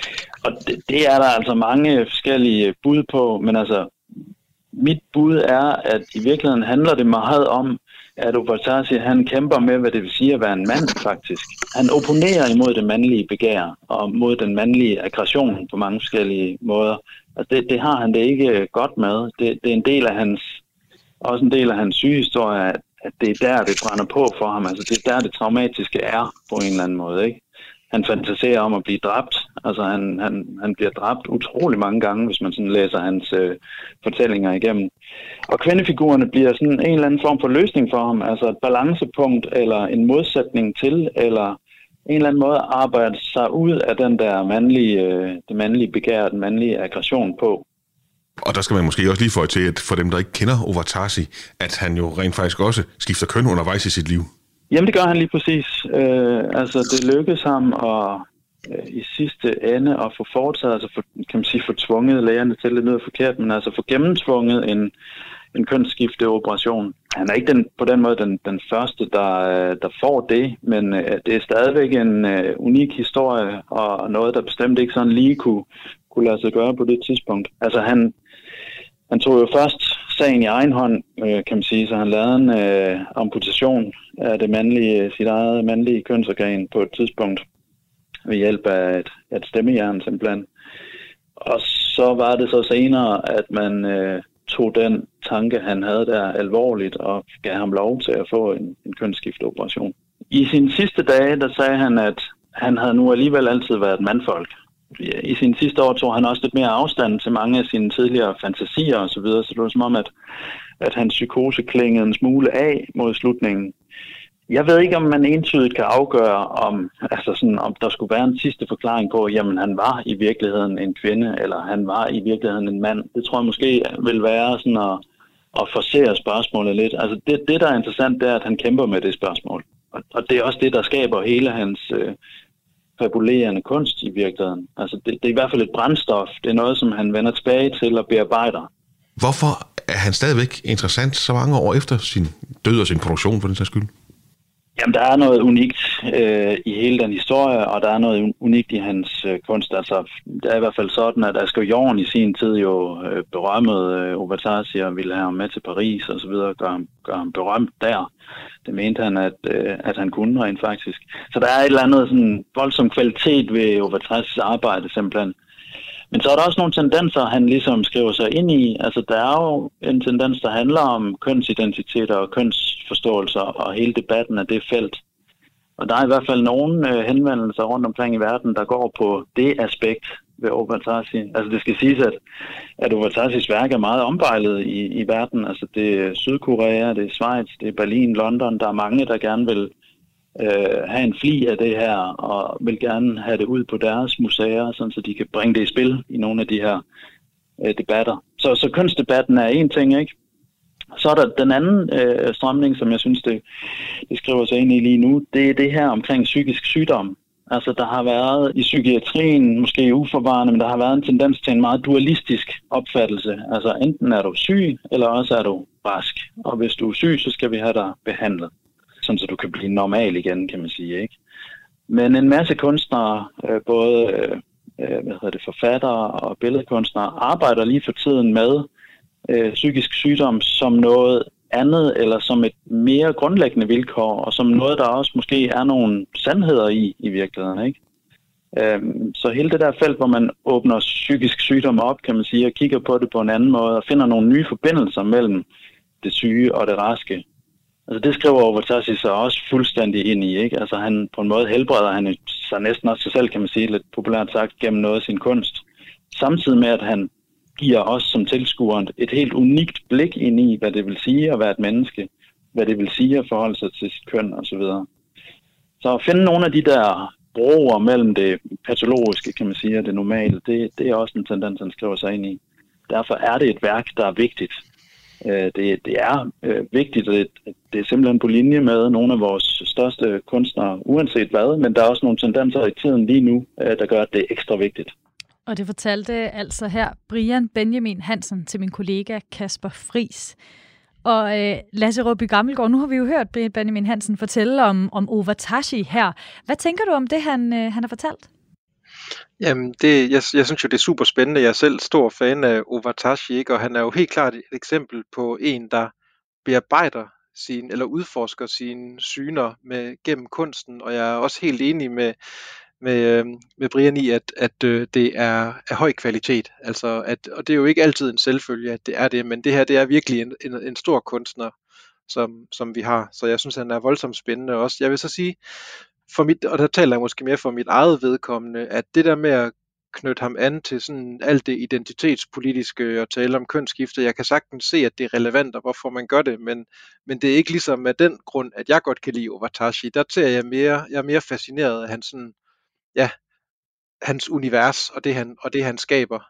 Og det, det er der altså mange forskellige bud på, men altså mit bud er, at i virkeligheden handler det meget om, at Ovatassi, han kæmper med, hvad det vil sige at være en mand, faktisk. Han opponerer imod det mandlige begær, og mod den mandlige aggression på mange forskellige måder. Altså det, det har han det ikke godt med. Det, det er en del af hans, også en del af hans sygehistorie, at, at det er der, det brænder på for ham. Altså det er der, det traumatiske er, på en eller anden måde, ikke? Han fantaserer om at blive dræbt. Altså han, han, han bliver dræbt utrolig mange gange, hvis man sådan læser hans øh, fortællinger igennem. Og kvindefigurerne bliver sådan en eller anden form for løsning for ham. Altså et balancepunkt, eller en modsætning til, eller en eller anden måde at arbejde sig ud af den der mandlige, øh, det mandlige begær, den mandlige aggression på. Og der skal man måske også lige få til, at for dem, der ikke kender Ovatassi, at han jo rent faktisk også skifter køn undervejs i sit liv. Jamen det gør han lige præcis. Øh, altså det lykkedes ham at øh, i sidste ende at få foretaget, altså for, kan man sige, få tvunget lægerne til det noget forkert, men altså få gennemtvunget en, en kønsskifteoperation. Han er ikke den, på den måde den, den første, der, der får det, men øh, det er stadigvæk en øh, unik historie, og noget, der bestemt ikke sådan lige kunne, kunne lade sig gøre på det tidspunkt. Altså han, han tog jo først sagen i egen hånd, øh, kan man sige, så han lavede en øh, amputation af det mandlige, sit eget mandlige kønsorgan på et tidspunkt ved hjælp af et, et stemmejern simpelthen. Og så var det så senere, at man øh, tog den tanke, han havde der alvorligt og gav ham lov til at få en, en kønsskifteoperation. I sine sidste dage, der sagde han, at han havde nu alligevel altid været mandfolk. I sine sidste år tog han også lidt mere afstand til mange af sine tidligere fantasier og så videre, så det var som om, at, at hans psykose klingede en smule af mod slutningen. Jeg ved ikke, om man entydigt kan afgøre, om, altså sådan, om der skulle være en sidste forklaring på, jamen han var i virkeligheden en kvinde, eller han var i virkeligheden en mand. Det tror jeg måske vil være sådan at, at forsere spørgsmålet lidt. Altså det, det, der er interessant, det er, at han kæmper med det spørgsmål. Og, og det er også det, der skaber hele hans øh, fabulerende kunst i virkeligheden. Altså det, det er i hvert fald et brændstof. Det er noget, som han vender tilbage til og bearbejder. Hvorfor er han stadigvæk interessant så mange år efter sin død og sin produktion, for den sags skyld? Jamen, der er noget unikt øh, i hele den historie, og der er noget unikt i hans øh, kunst. Altså, det er i hvert fald sådan, at Asger Jorn i sin tid jo øh, berømmede øh, Ouvartasi og ville have ham med til Paris og så videre, gør ham, gør ham berømt der. Det mente han, at, øh, at han kunne rent faktisk. Så der er et eller andet sådan voldsom kvalitet ved Ouvartasis arbejde simpelthen. Men så er der også nogle tendenser, han ligesom skriver sig ind i. Altså, der er jo en tendens, der handler om kønsidentiteter og kønsforståelser og hele debatten af det felt. Og der er i hvert fald nogle øh, henvendelser rundt omkring i verden, der går på det aspekt ved Ouvartasi. Altså, det skal siges, at, at Ouvartasis værk er meget ombejlet i, i verden. Altså, det er Sydkorea, det er Schweiz, det er Berlin, London. Der er mange, der gerne vil Øh, have en fli af det her, og vil gerne have det ud på deres museer, sådan så de kan bringe det i spil i nogle af de her øh, debatter. Så, så kønsdebatten er en ting, ikke? Så er der den anden øh, strømning, som jeg synes, det, det skriver sig ind i lige nu, det er det her omkring psykisk sygdom. Altså, der har været i psykiatrien, måske uforvarende, men der har været en tendens til en meget dualistisk opfattelse. Altså, enten er du syg, eller også er du rask. Og hvis du er syg, så skal vi have dig behandlet, sådan så du kan blive normal igen, kan man sige, ikke? Men en masse kunstnere, øh, både øh, hvad hedder det, forfattere og billedkunstnere, arbejder lige for tiden med øh, psykisk sygdom som noget andet, eller som et mere grundlæggende vilkår, og som noget, der også måske er nogle sandheder i, i virkeligheden, ikke? Øhm, så hele det der felt, hvor man åbner psykisk sygdom op, kan man sige, og kigger på det på en anden måde, og finder nogle nye forbindelser mellem det syge og det raske. Altså det skriver Ouvartasi så også fuldstændig ind i, ikke? Altså han på en måde helbreder han sig næsten også sig selv, kan man sige, lidt populært sagt, gennem noget af sin kunst. Samtidig med, at han giver os som tilskueren et helt unikt blik ind i, hvad det vil sige at være et menneske, hvad det vil sige at forholde sig til sit køn osv. Så, så at finde nogle af de der broer mellem det patologiske, kan man sige, og det normale, det, det er også en tendens, han skriver sig ind i. Derfor er det et værk, der er vigtigt. Det, det er øh, vigtigt, og det, det er simpelthen på linje med nogle af vores største kunstnere, uanset hvad, men der er også nogle tendenser i tiden lige nu, øh, der gør, at det er ekstra vigtigt. Og det fortalte altså her Brian Benjamin Hansen til min kollega Kasper Friis. Og øh, Lasse Raaby Gammelgaard, nu har vi jo hørt Brian Benjamin Hansen fortælle om, om Ouvartasi her. Hvad tænker du om det, han, øh, han har fortalt? Jamen, det, jeg, jeg synes jo, det er super spændende. Jeg er selv stor fan af Ouvartasi, ikke? Og han er jo helt klart et eksempel på en, der bearbejder sin, eller udforsker sine syner med, gennem kunsten. Og jeg er også helt enig med, med, med Brian i, at, at øh, det er af høj kvalitet. Altså, at, og det er jo ikke altid en selvfølge, at det er det, men det her, det er virkelig en, en, en stor kunstner, som, som vi har. Så jeg synes, han er voldsomt spændende også. Jeg vil så sige, for mit, og der taler jeg måske mere for mit eget vedkommende, at det der med at knytte ham an til sådan alt det identitetspolitiske og tale om kønsskifte, jeg kan sagtens se, at det er relevant, og hvorfor man gør det, men, men det er ikke ligesom af den grund, at jeg godt kan lide Ouvartasi. Der ser jeg mere, jeg er mere fascineret af hans, sådan, ja, hans univers og det, han, og det, han skaber.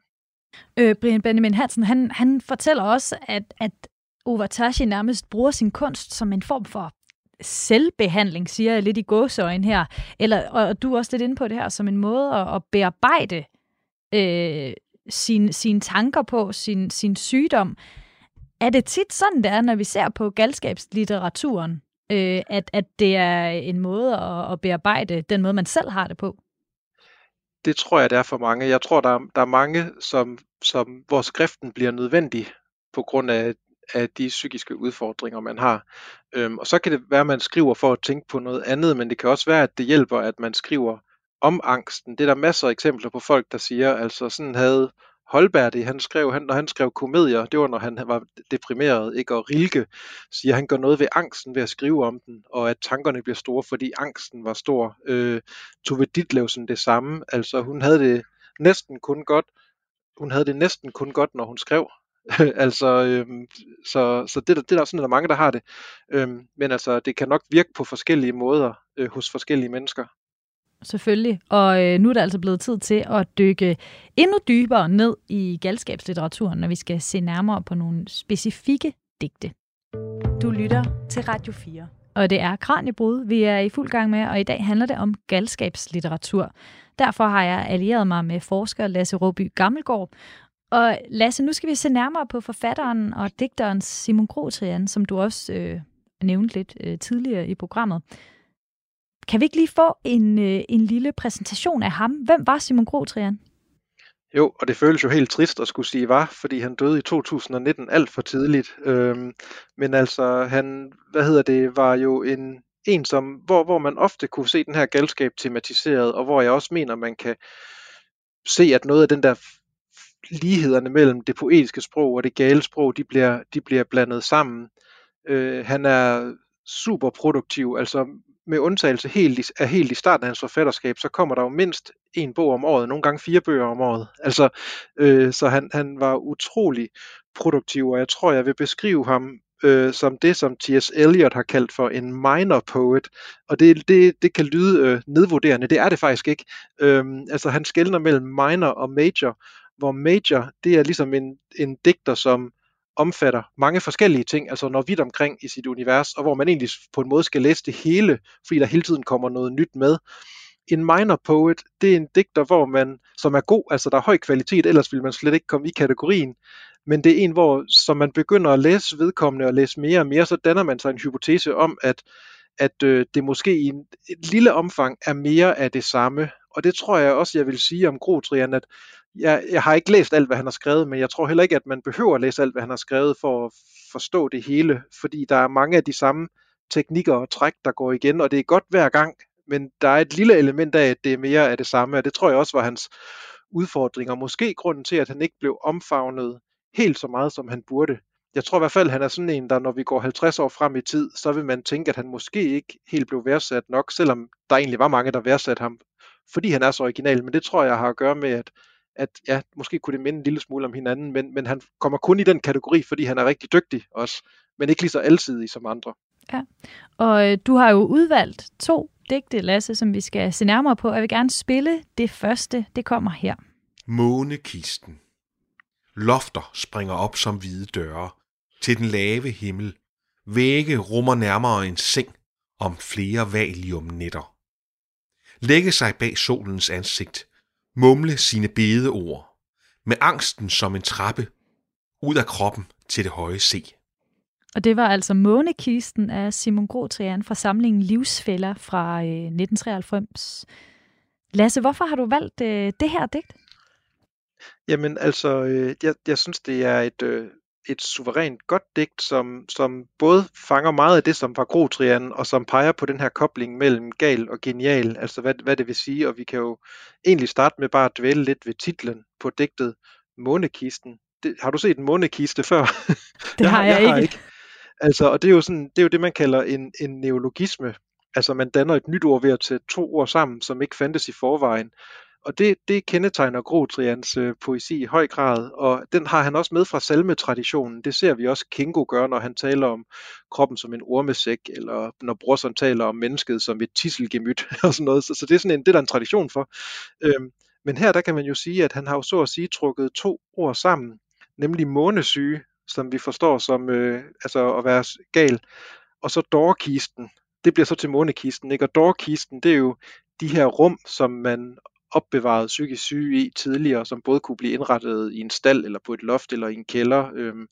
Øh, Brian Benjamin Hansen, han, han fortæller også, at, at Ouvartasi nærmest bruger sin kunst som en form for selvbehandling, siger jeg lidt i gåseøjne her, eller, og du er også lidt inde på det her, som en måde at, at bearbejde øh, sine sin tanker på, sin, sin sygdom. Er det tit sådan, det er, når vi ser på galskabslitteraturen, øh, at, at det er en måde at, at bearbejde den måde, man selv har det på? Det tror jeg, det er for mange. Jeg tror, der er, der er mange, som, som, hvor skriften bliver nødvendig på grund af af de psykiske udfordringer, man har. Øhm, og så kan det være, at man skriver for at tænke på noget andet, men det kan også være, at det hjælper, at man skriver om angsten. Det er der masser af eksempler på folk, der siger, altså sådan havde Holberg det, han skrev, han, når han skrev komedier, det var, når han var deprimeret, ikke? Og Rilke siger, at han gør noget ved angsten ved at skrive om den, og at tankerne bliver store, fordi angsten var stor. Øh, Tove Ditlevsen det samme, altså hun havde det næsten kun godt, hun havde det næsten kun godt, når hun skrev. altså, øhm, så, så det, det er der sådan, der er mange, der har det. Øhm, men altså, det kan nok virke på forskellige måder øh, hos forskellige mennesker. Selvfølgelig. Og øh, nu er det altså blevet tid til at dykke endnu dybere ned i galskabslitteraturen, når vi skal se nærmere på nogle specifikke digte. Du lytter til Radio fire. Og det er Kraniebrud, vi er i fuld gang med, og i dag handler det om galskabslitteratur. Derfor har jeg allieret mig med forsker Lasse Raaby Gammelgaard. Og Lasse, nu skal vi se nærmere på forfatteren og digteren Simon Grotrian, som du også øh, nævnte lidt øh, tidligere i programmet. Kan vi ikke lige få en, øh, en lille præsentation af ham? Hvem var Simon Grotrian? Jo, og det føles jo helt trist at skulle sige var, fordi han døde i to tusind og nitten alt for tidligt. Øhm, men altså, han, hvad hedder det, var jo en, en som, hvor, hvor man ofte kunne se den her galskab tematiseret, og hvor jeg også mener, man kan se, at noget af den der lighederne mellem det poetiske sprog og det gale sprog, de bliver, de bliver blandet sammen. Øh, han er super produktiv, altså med undtagelse helt i, af helt i starten af hans forfatterskab, så kommer der jo mindst en bog om året, nogle gange fire bøger om året. Altså, øh, så han, han var utrolig produktiv, og jeg tror, jeg vil beskrive ham øh, som det, som T S Eliot har kaldt for en minor poet, og det, det, det kan lyde øh, nedvurderende, det er det faktisk ikke. Øh, altså han skelner mellem minor og major, hvor major, det er ligesom en, en digter, som omfatter mange forskellige ting, altså når vidt omkring i sit univers, og hvor man egentlig på en måde skal læse det hele, fordi der hele tiden kommer noget nyt med. En minor poet, det er en digter, hvor man, som er god, altså der er høj kvalitet, ellers vil man slet ikke komme i kategorien, men det er en, hvor som man begynder at læse vedkommende og læse mere og mere, så danner man sig en hypotese om, at, at øh, det måske i en, et lille omfang er mere af det samme, og det tror jeg også, jeg vil sige om Grotrian, at Jeg, jeg har ikke læst alt, hvad han har skrevet, men jeg tror heller ikke, at man behøver at læse alt, hvad han har skrevet for at forstå det hele, fordi der er mange af de samme teknikker og træk, der går igen, og det er godt hver gang, men der er et lille element af, at det er mere af det samme, og det tror jeg også var hans udfordring, og måske grunden til, at han ikke blev omfavnet helt så meget, som han burde. Jeg tror i hvert fald, at han er sådan en, der når vi går halvtreds år frem i tid, så vil man tænke, at han måske ikke helt blev værdsat nok, selvom der egentlig var mange, der værdsatte ham, fordi han er så original, men det tror jeg har at gøre med, at at ja, måske kunne det minde en lille smule om hinanden, men, men han kommer kun i den kategori, fordi han er rigtig dygtig også, men ikke lige så alsidig som andre. Ja, og øh, du har jo udvalgt to digte, Lasse, som vi skal se nærmere på. Jeg vil gerne spille det første, det kommer her. Månekisten. Lofter springer op som hvide døre til den lave himmel. Vægge rummer nærmere en seng om flere valium nætter. Lægge sig bag solens ansigt, mumle sine bedeord, med angsten som en trappe, ud af kroppen til det høje se. Og det var altså Månekisten af Simon Grotrian fra samlingen Livsfælder fra øh, nitten treoghalvfems. Lasse, hvorfor har du valgt øh, det her digt? Jamen altså, øh, jeg, jeg synes, det er et, øh, et suverænt godt digt, som, som både fanger meget af det, som var Grotrian, og som peger på den her kobling mellem gal og genial, altså hvad, hvad det vil sige, og vi kan jo egentlig starte med bare at dvæle lidt ved titlen på digtet Månekisten. Det, har du set en månekiste før? Det har jeg, jeg, jeg har ikke. ikke. Altså, og det er jo sådan, det er jo det, man kalder en, en neologisme. Altså, man danner et nyt ord ved at sætte to ord sammen, som ikke fandtes i forvejen. Og det, det kendetegner Grotrians øh, poesi i høj grad, og den har han også med fra salmetraditionen. Det ser vi også Kingo gøre, når han taler om kroppen som en ormesæk, eller når Brorson taler om mennesket som et tisselgemyt og sådan noget. Så, så det er sådan en, det er der en tradition for. Øhm, men her der kan man jo sige, at han har jo så at sige trukket to ord sammen, nemlig månesyge, som vi forstår som øh, altså at være gal, og så dårkisten. Det bliver så til månekisten, ikke? Og dårkisten, det er jo de her rum, som man opbevaret psykisk syge i tidligere, som både kunne blive indrettet i en stald, eller på et loft, eller i en kælder. Øhm.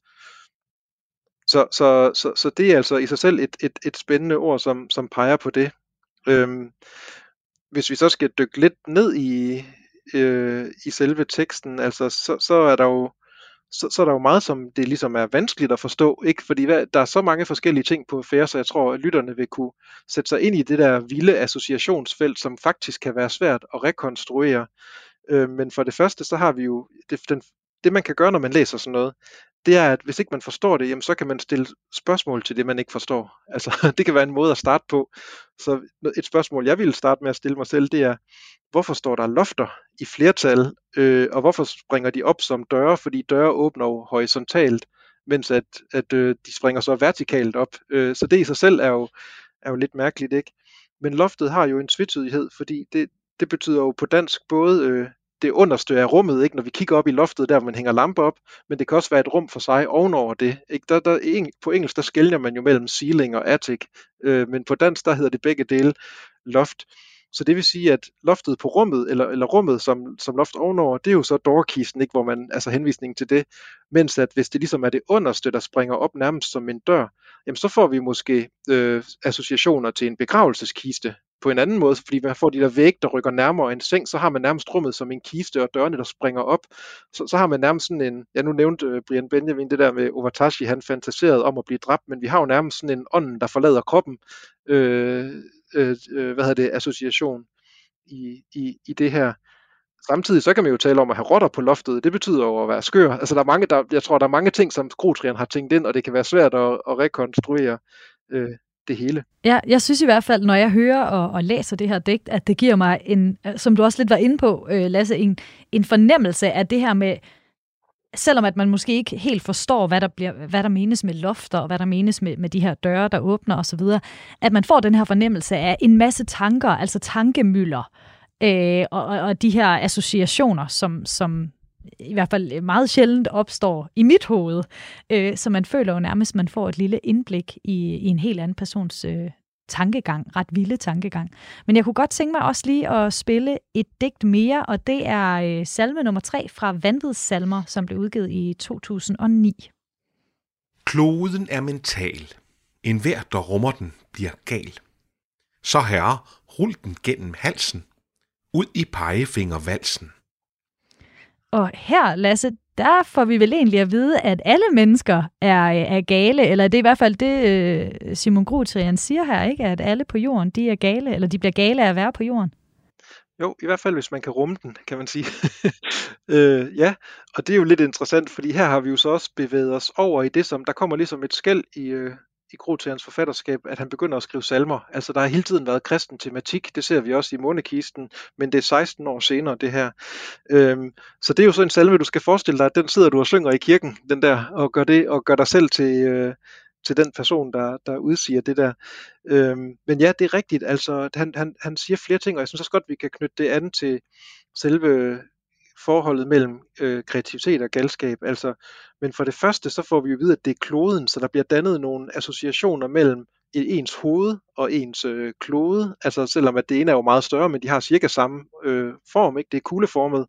Så, så, så, så det er altså i sig selv et, et, et spændende ord, som, som peger på det. Øhm. Hvis vi så skal dykke lidt ned i, øh, i selve teksten, altså, så, så er der jo Så, så er der jo meget, som det ligesom er vanskeligt at forstå, ikke? Fordi hvad, der er så mange forskellige ting på affære, så jeg tror, at lytterne vil kunne sætte sig ind i det der vilde associationsfelt, som faktisk kan være svært at rekonstruere. Øh, men for det første, så har vi jo, det, den, det man kan gøre, når man læser sådan noget, det er, at hvis ikke man forstår det, jamen, så kan man stille spørgsmål til det, man ikke forstår. Altså, det kan være en måde at starte på. Så et spørgsmål, jeg ville starte med at stille mig selv, det er, hvorfor står der lofter i flertal, øh, og hvorfor springer de op som døre, fordi døre åbner jo horisontalt, mens at, at øh, de springer så vertikalt op. Øh, så det i sig selv er jo, er jo lidt mærkeligt, ikke? Men loftet har jo en tvetydighed, fordi det, det betyder jo på dansk både øh, det underste af rummet, ikke? Når vi kigger op i loftet, der hvor man hænger lamper op, men det kan også være et rum for sig ovenover det, ikke? Der, der, på engelsk, der skelner man jo mellem ceiling og attic, øh, men på dansk, der hedder det begge dele loft. Så det vil sige, at loftet på rummet, eller, eller rummet som, som loft ovenover, det er jo så doorkisten, ikke, hvor man, altså henvisningen til det, mens at hvis det ligesom er det underste, der springer op nærmest som en dør, jamen så får vi måske øh, associationer til en begravelseskiste på en anden måde, fordi man får de der vægge, der rykker nærmere en seng, så har man nærmest rummet som en kiste, og dørene, der springer op. Så, så har man nærmest sådan en, ja nu nævnte øh, Brian Benjamin det der med Owatasi, han fantaserede om at blive dræbt, men vi har jo nærmest sådan en ånd, der forlader kroppen, øh, øh, øh, hvad hedder det, association i, i, i det her. Samtidig så kan man jo tale om at have rotter på loftet. Det betyder jo at være skør. Altså der er mange, der, jeg tror, der er mange ting, som Grotrian har tænkt ind, og det kan være svært at, at rekonstruere øh, det hele. Ja, jeg synes i hvert fald, når jeg hører og, og læser det her digt, at det giver mig en, som du også lidt var inde på, øh, Lasse, en, en fornemmelse af det her med, selvom at man måske ikke helt forstår, hvad der, bliver, hvad der menes med lofter, og hvad der menes med, med de her døre, der åbner osv., at man får den her fornemmelse af en masse tanker, altså tankemylder, øh, og, og de her associationer, som, som i hvert fald meget sjældent opstår i mit hoved, øh, så man føler jo nærmest, at man får et lille indblik i, i en helt anden persons øh, tankegang, ret vilde tankegang. Men jeg kunne godt tænke mig også lige at spille et digt mere, og det er øh, salme nummer tre fra Vanvidssalmer, som blev udgivet i to tusind og ni. Kloden er mental. En hver, der rummer den, bliver gal. Så herre, rul den gennem halsen, ud i pegefingervalsen. Og her, Lasse, der får vi vel egentlig at vide, at alle mennesker er, er gale, eller det er i hvert fald det, Simon Grotrian siger her, ikke? At alle på jorden, de er gale, eller de bliver gale af at være på jorden. Jo, i hvert fald hvis man kan rumme den, kan man sige. øh, ja, og det er jo lidt interessant, fordi her har vi jo så også bevæget os over i det, som der kommer ligesom et skel i, øh, i Grotrians forfatterskab, at han begynder at skrive salmer. Altså der har hele tiden været kristen tematik, det ser vi også i Månekisten, men det er seksten år senere det her. Øhm, så det er jo så en salme, du skal forestille dig, at den sidder du og synger i kirken, den der, og gør det, og gør dig selv til, øh, til den person, der, der udsiger det der. Øhm, men ja, det er rigtigt, altså han, han, han siger flere ting, og jeg synes også godt, vi kan knytte det an til selve forholdet mellem øh, kreativitet og galskab. Altså, men for det første, så får vi jo vide, at det er kloden, så der bliver dannet nogle associationer mellem ens hoved og ens øh, klode. Altså selvom at det ene er jo meget større, men de har cirka samme øh, form, ikke? Det er kugleformet.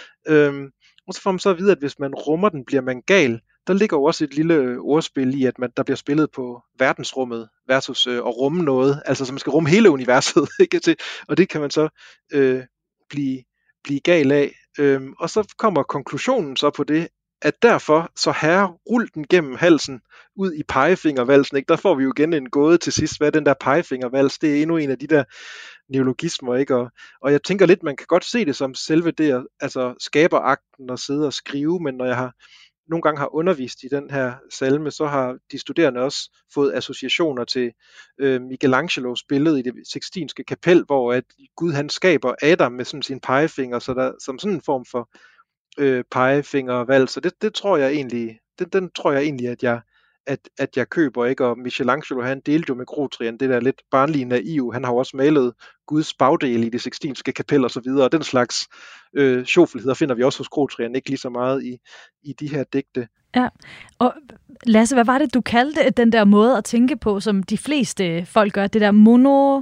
Øhm, og så får man så at vide, at hvis man rummer den, bliver man gal. Der ligger jo også et lille ordspil i, at man, der bliver spillet på verdensrummet versus øh, at rumme noget. Altså så man skal rumme hele universet, ikke? Og det kan man så øh, blive, blive gal af. Øhm, og så kommer konklusionen så på det, at derfor så herre, rul den gennem halsen ud i pegefingervalsen. Ikke? Der får vi jo igen en gåde til sidst. Hvad er den der pegefingervals? Det er endnu en af de der neologismer, ikke? Og, og jeg tænker lidt, man kan godt se det som selve det, altså skaberakten at sidde og skrive, men når jeg har nogle gange har undervist i den her salme, så har de studerende også fået associationer til øh, Michelangelos billede i det Sixtinske kapel, hvor at Gud han skaber Adam med sådan sin pegefinger, så der som sådan en form for øh, pegefingervalg. Så det, det tror jeg egentlig, det, den tror jeg egentlig, at jeg at, at jeg køber, ikke? Og Michelangelo, han delte jo med Grotrian det der lidt barnlige naiv. Han har jo også malet Guds bagdel i det Sixtinske kapel og så videre, og den slags øh, sjovfelheder finder vi også hos Grotrian, ikke lige så meget i, i de her digte. Ja, og Lasse, hvad var det, du kaldte den der måde at tænke på, som de fleste folk gør, det der mono...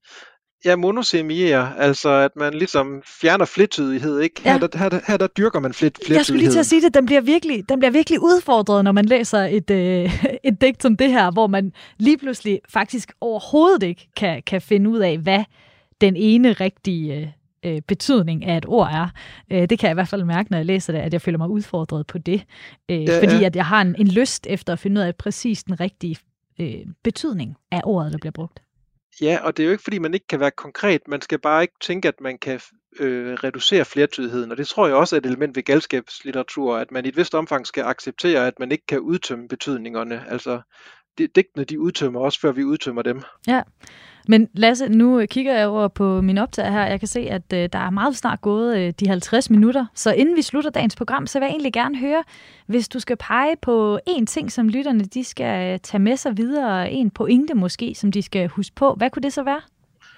Ja, monosemiere, altså at man ligesom fjerner flertydighed, ikke? Ja. Her, der, her, der, her der dyrker man flet, flertydighed. Jeg skulle lige til at sige det, den bliver virkelig, den bliver virkelig udfordret, når man læser et, øh, et digt som det her, hvor man lige pludselig faktisk overhovedet ikke kan, kan finde ud af, hvad den ene rigtige øh, betydning af et ord er. Øh, det kan jeg i hvert fald mærke, når jeg læser det, at jeg føler mig udfordret på det. Øh, ja, fordi ja. At jeg har en, en lyst efter at finde ud af præcis den rigtige øh, betydning af ordet, der bliver brugt. Ja, og det er jo ikke, fordi man ikke kan være konkret. Man skal bare ikke tænke, at man kan øh, reducere flertydigheden. Og det tror jeg også er et element ved galskabslitteratur, at man i et vist omfang skal acceptere, at man ikke kan udtømme betydningerne. Altså, de, digtene, de udtømmer også, før vi udtømmer dem. Ja, men Lasse, nu kigger jeg over på min optager her. Jeg kan se, at øh, der er meget snart gået øh, de halvtreds minutter. Så inden vi slutter dagens program, så vil jeg egentlig gerne høre, hvis du skal pege på én ting, som lytterne de skal tage med sig videre, en pointe måske, som de skal huske på. Hvad kunne det så være?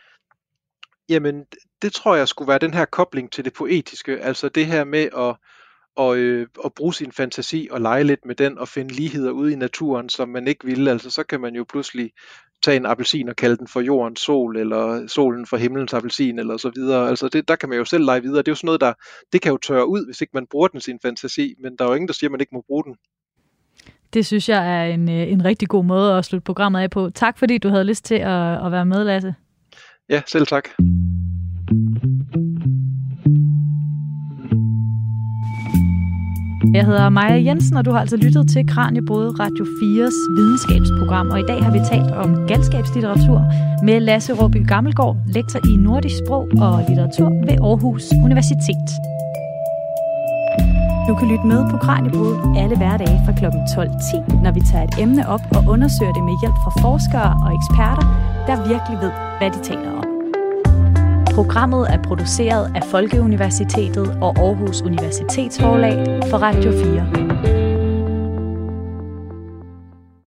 Jamen, det tror jeg skulle være den her kobling til det poetiske. Altså det her med at Og, øh, og bruge sin fantasi og lege lidt med den og finde ligheder ude i naturen, som man ikke ville. Altså så kan man jo pludselig tage en appelsin og kalde den for jordens sol, eller solen for himlens appelsin, eller så videre. Altså det, der kan man jo selv lege videre. Det er jo sådan noget, der det kan jo tørre ud, hvis ikke man bruger den sin fantasi, men der er jo ingen, der siger, at man ikke må bruge den. Det synes jeg er en, en rigtig god måde at slutte programmet af på. Tak fordi du havde lyst til at, at være med, Lasse. Ja, selv tak. Jeg hedder Maja Jensen, og du har altså lyttet til Kraniebrud Radio fires videnskabsprogram. Og i dag har vi talt om galskabslitteratur med Lasse Råby Gammelgaard, lektor i nordisk sprog og litteratur ved Aarhus Universitet. Du kan lytte med på Kraniebrud alle hverdage fra klokken tolv ti, når vi tager et emne op og undersøger det med hjælp fra forskere og eksperter, der virkelig ved, hvad de taler om. Programmet er produceret af Folkeuniversitetet og Aarhus Universitetsforlag for Radio fire.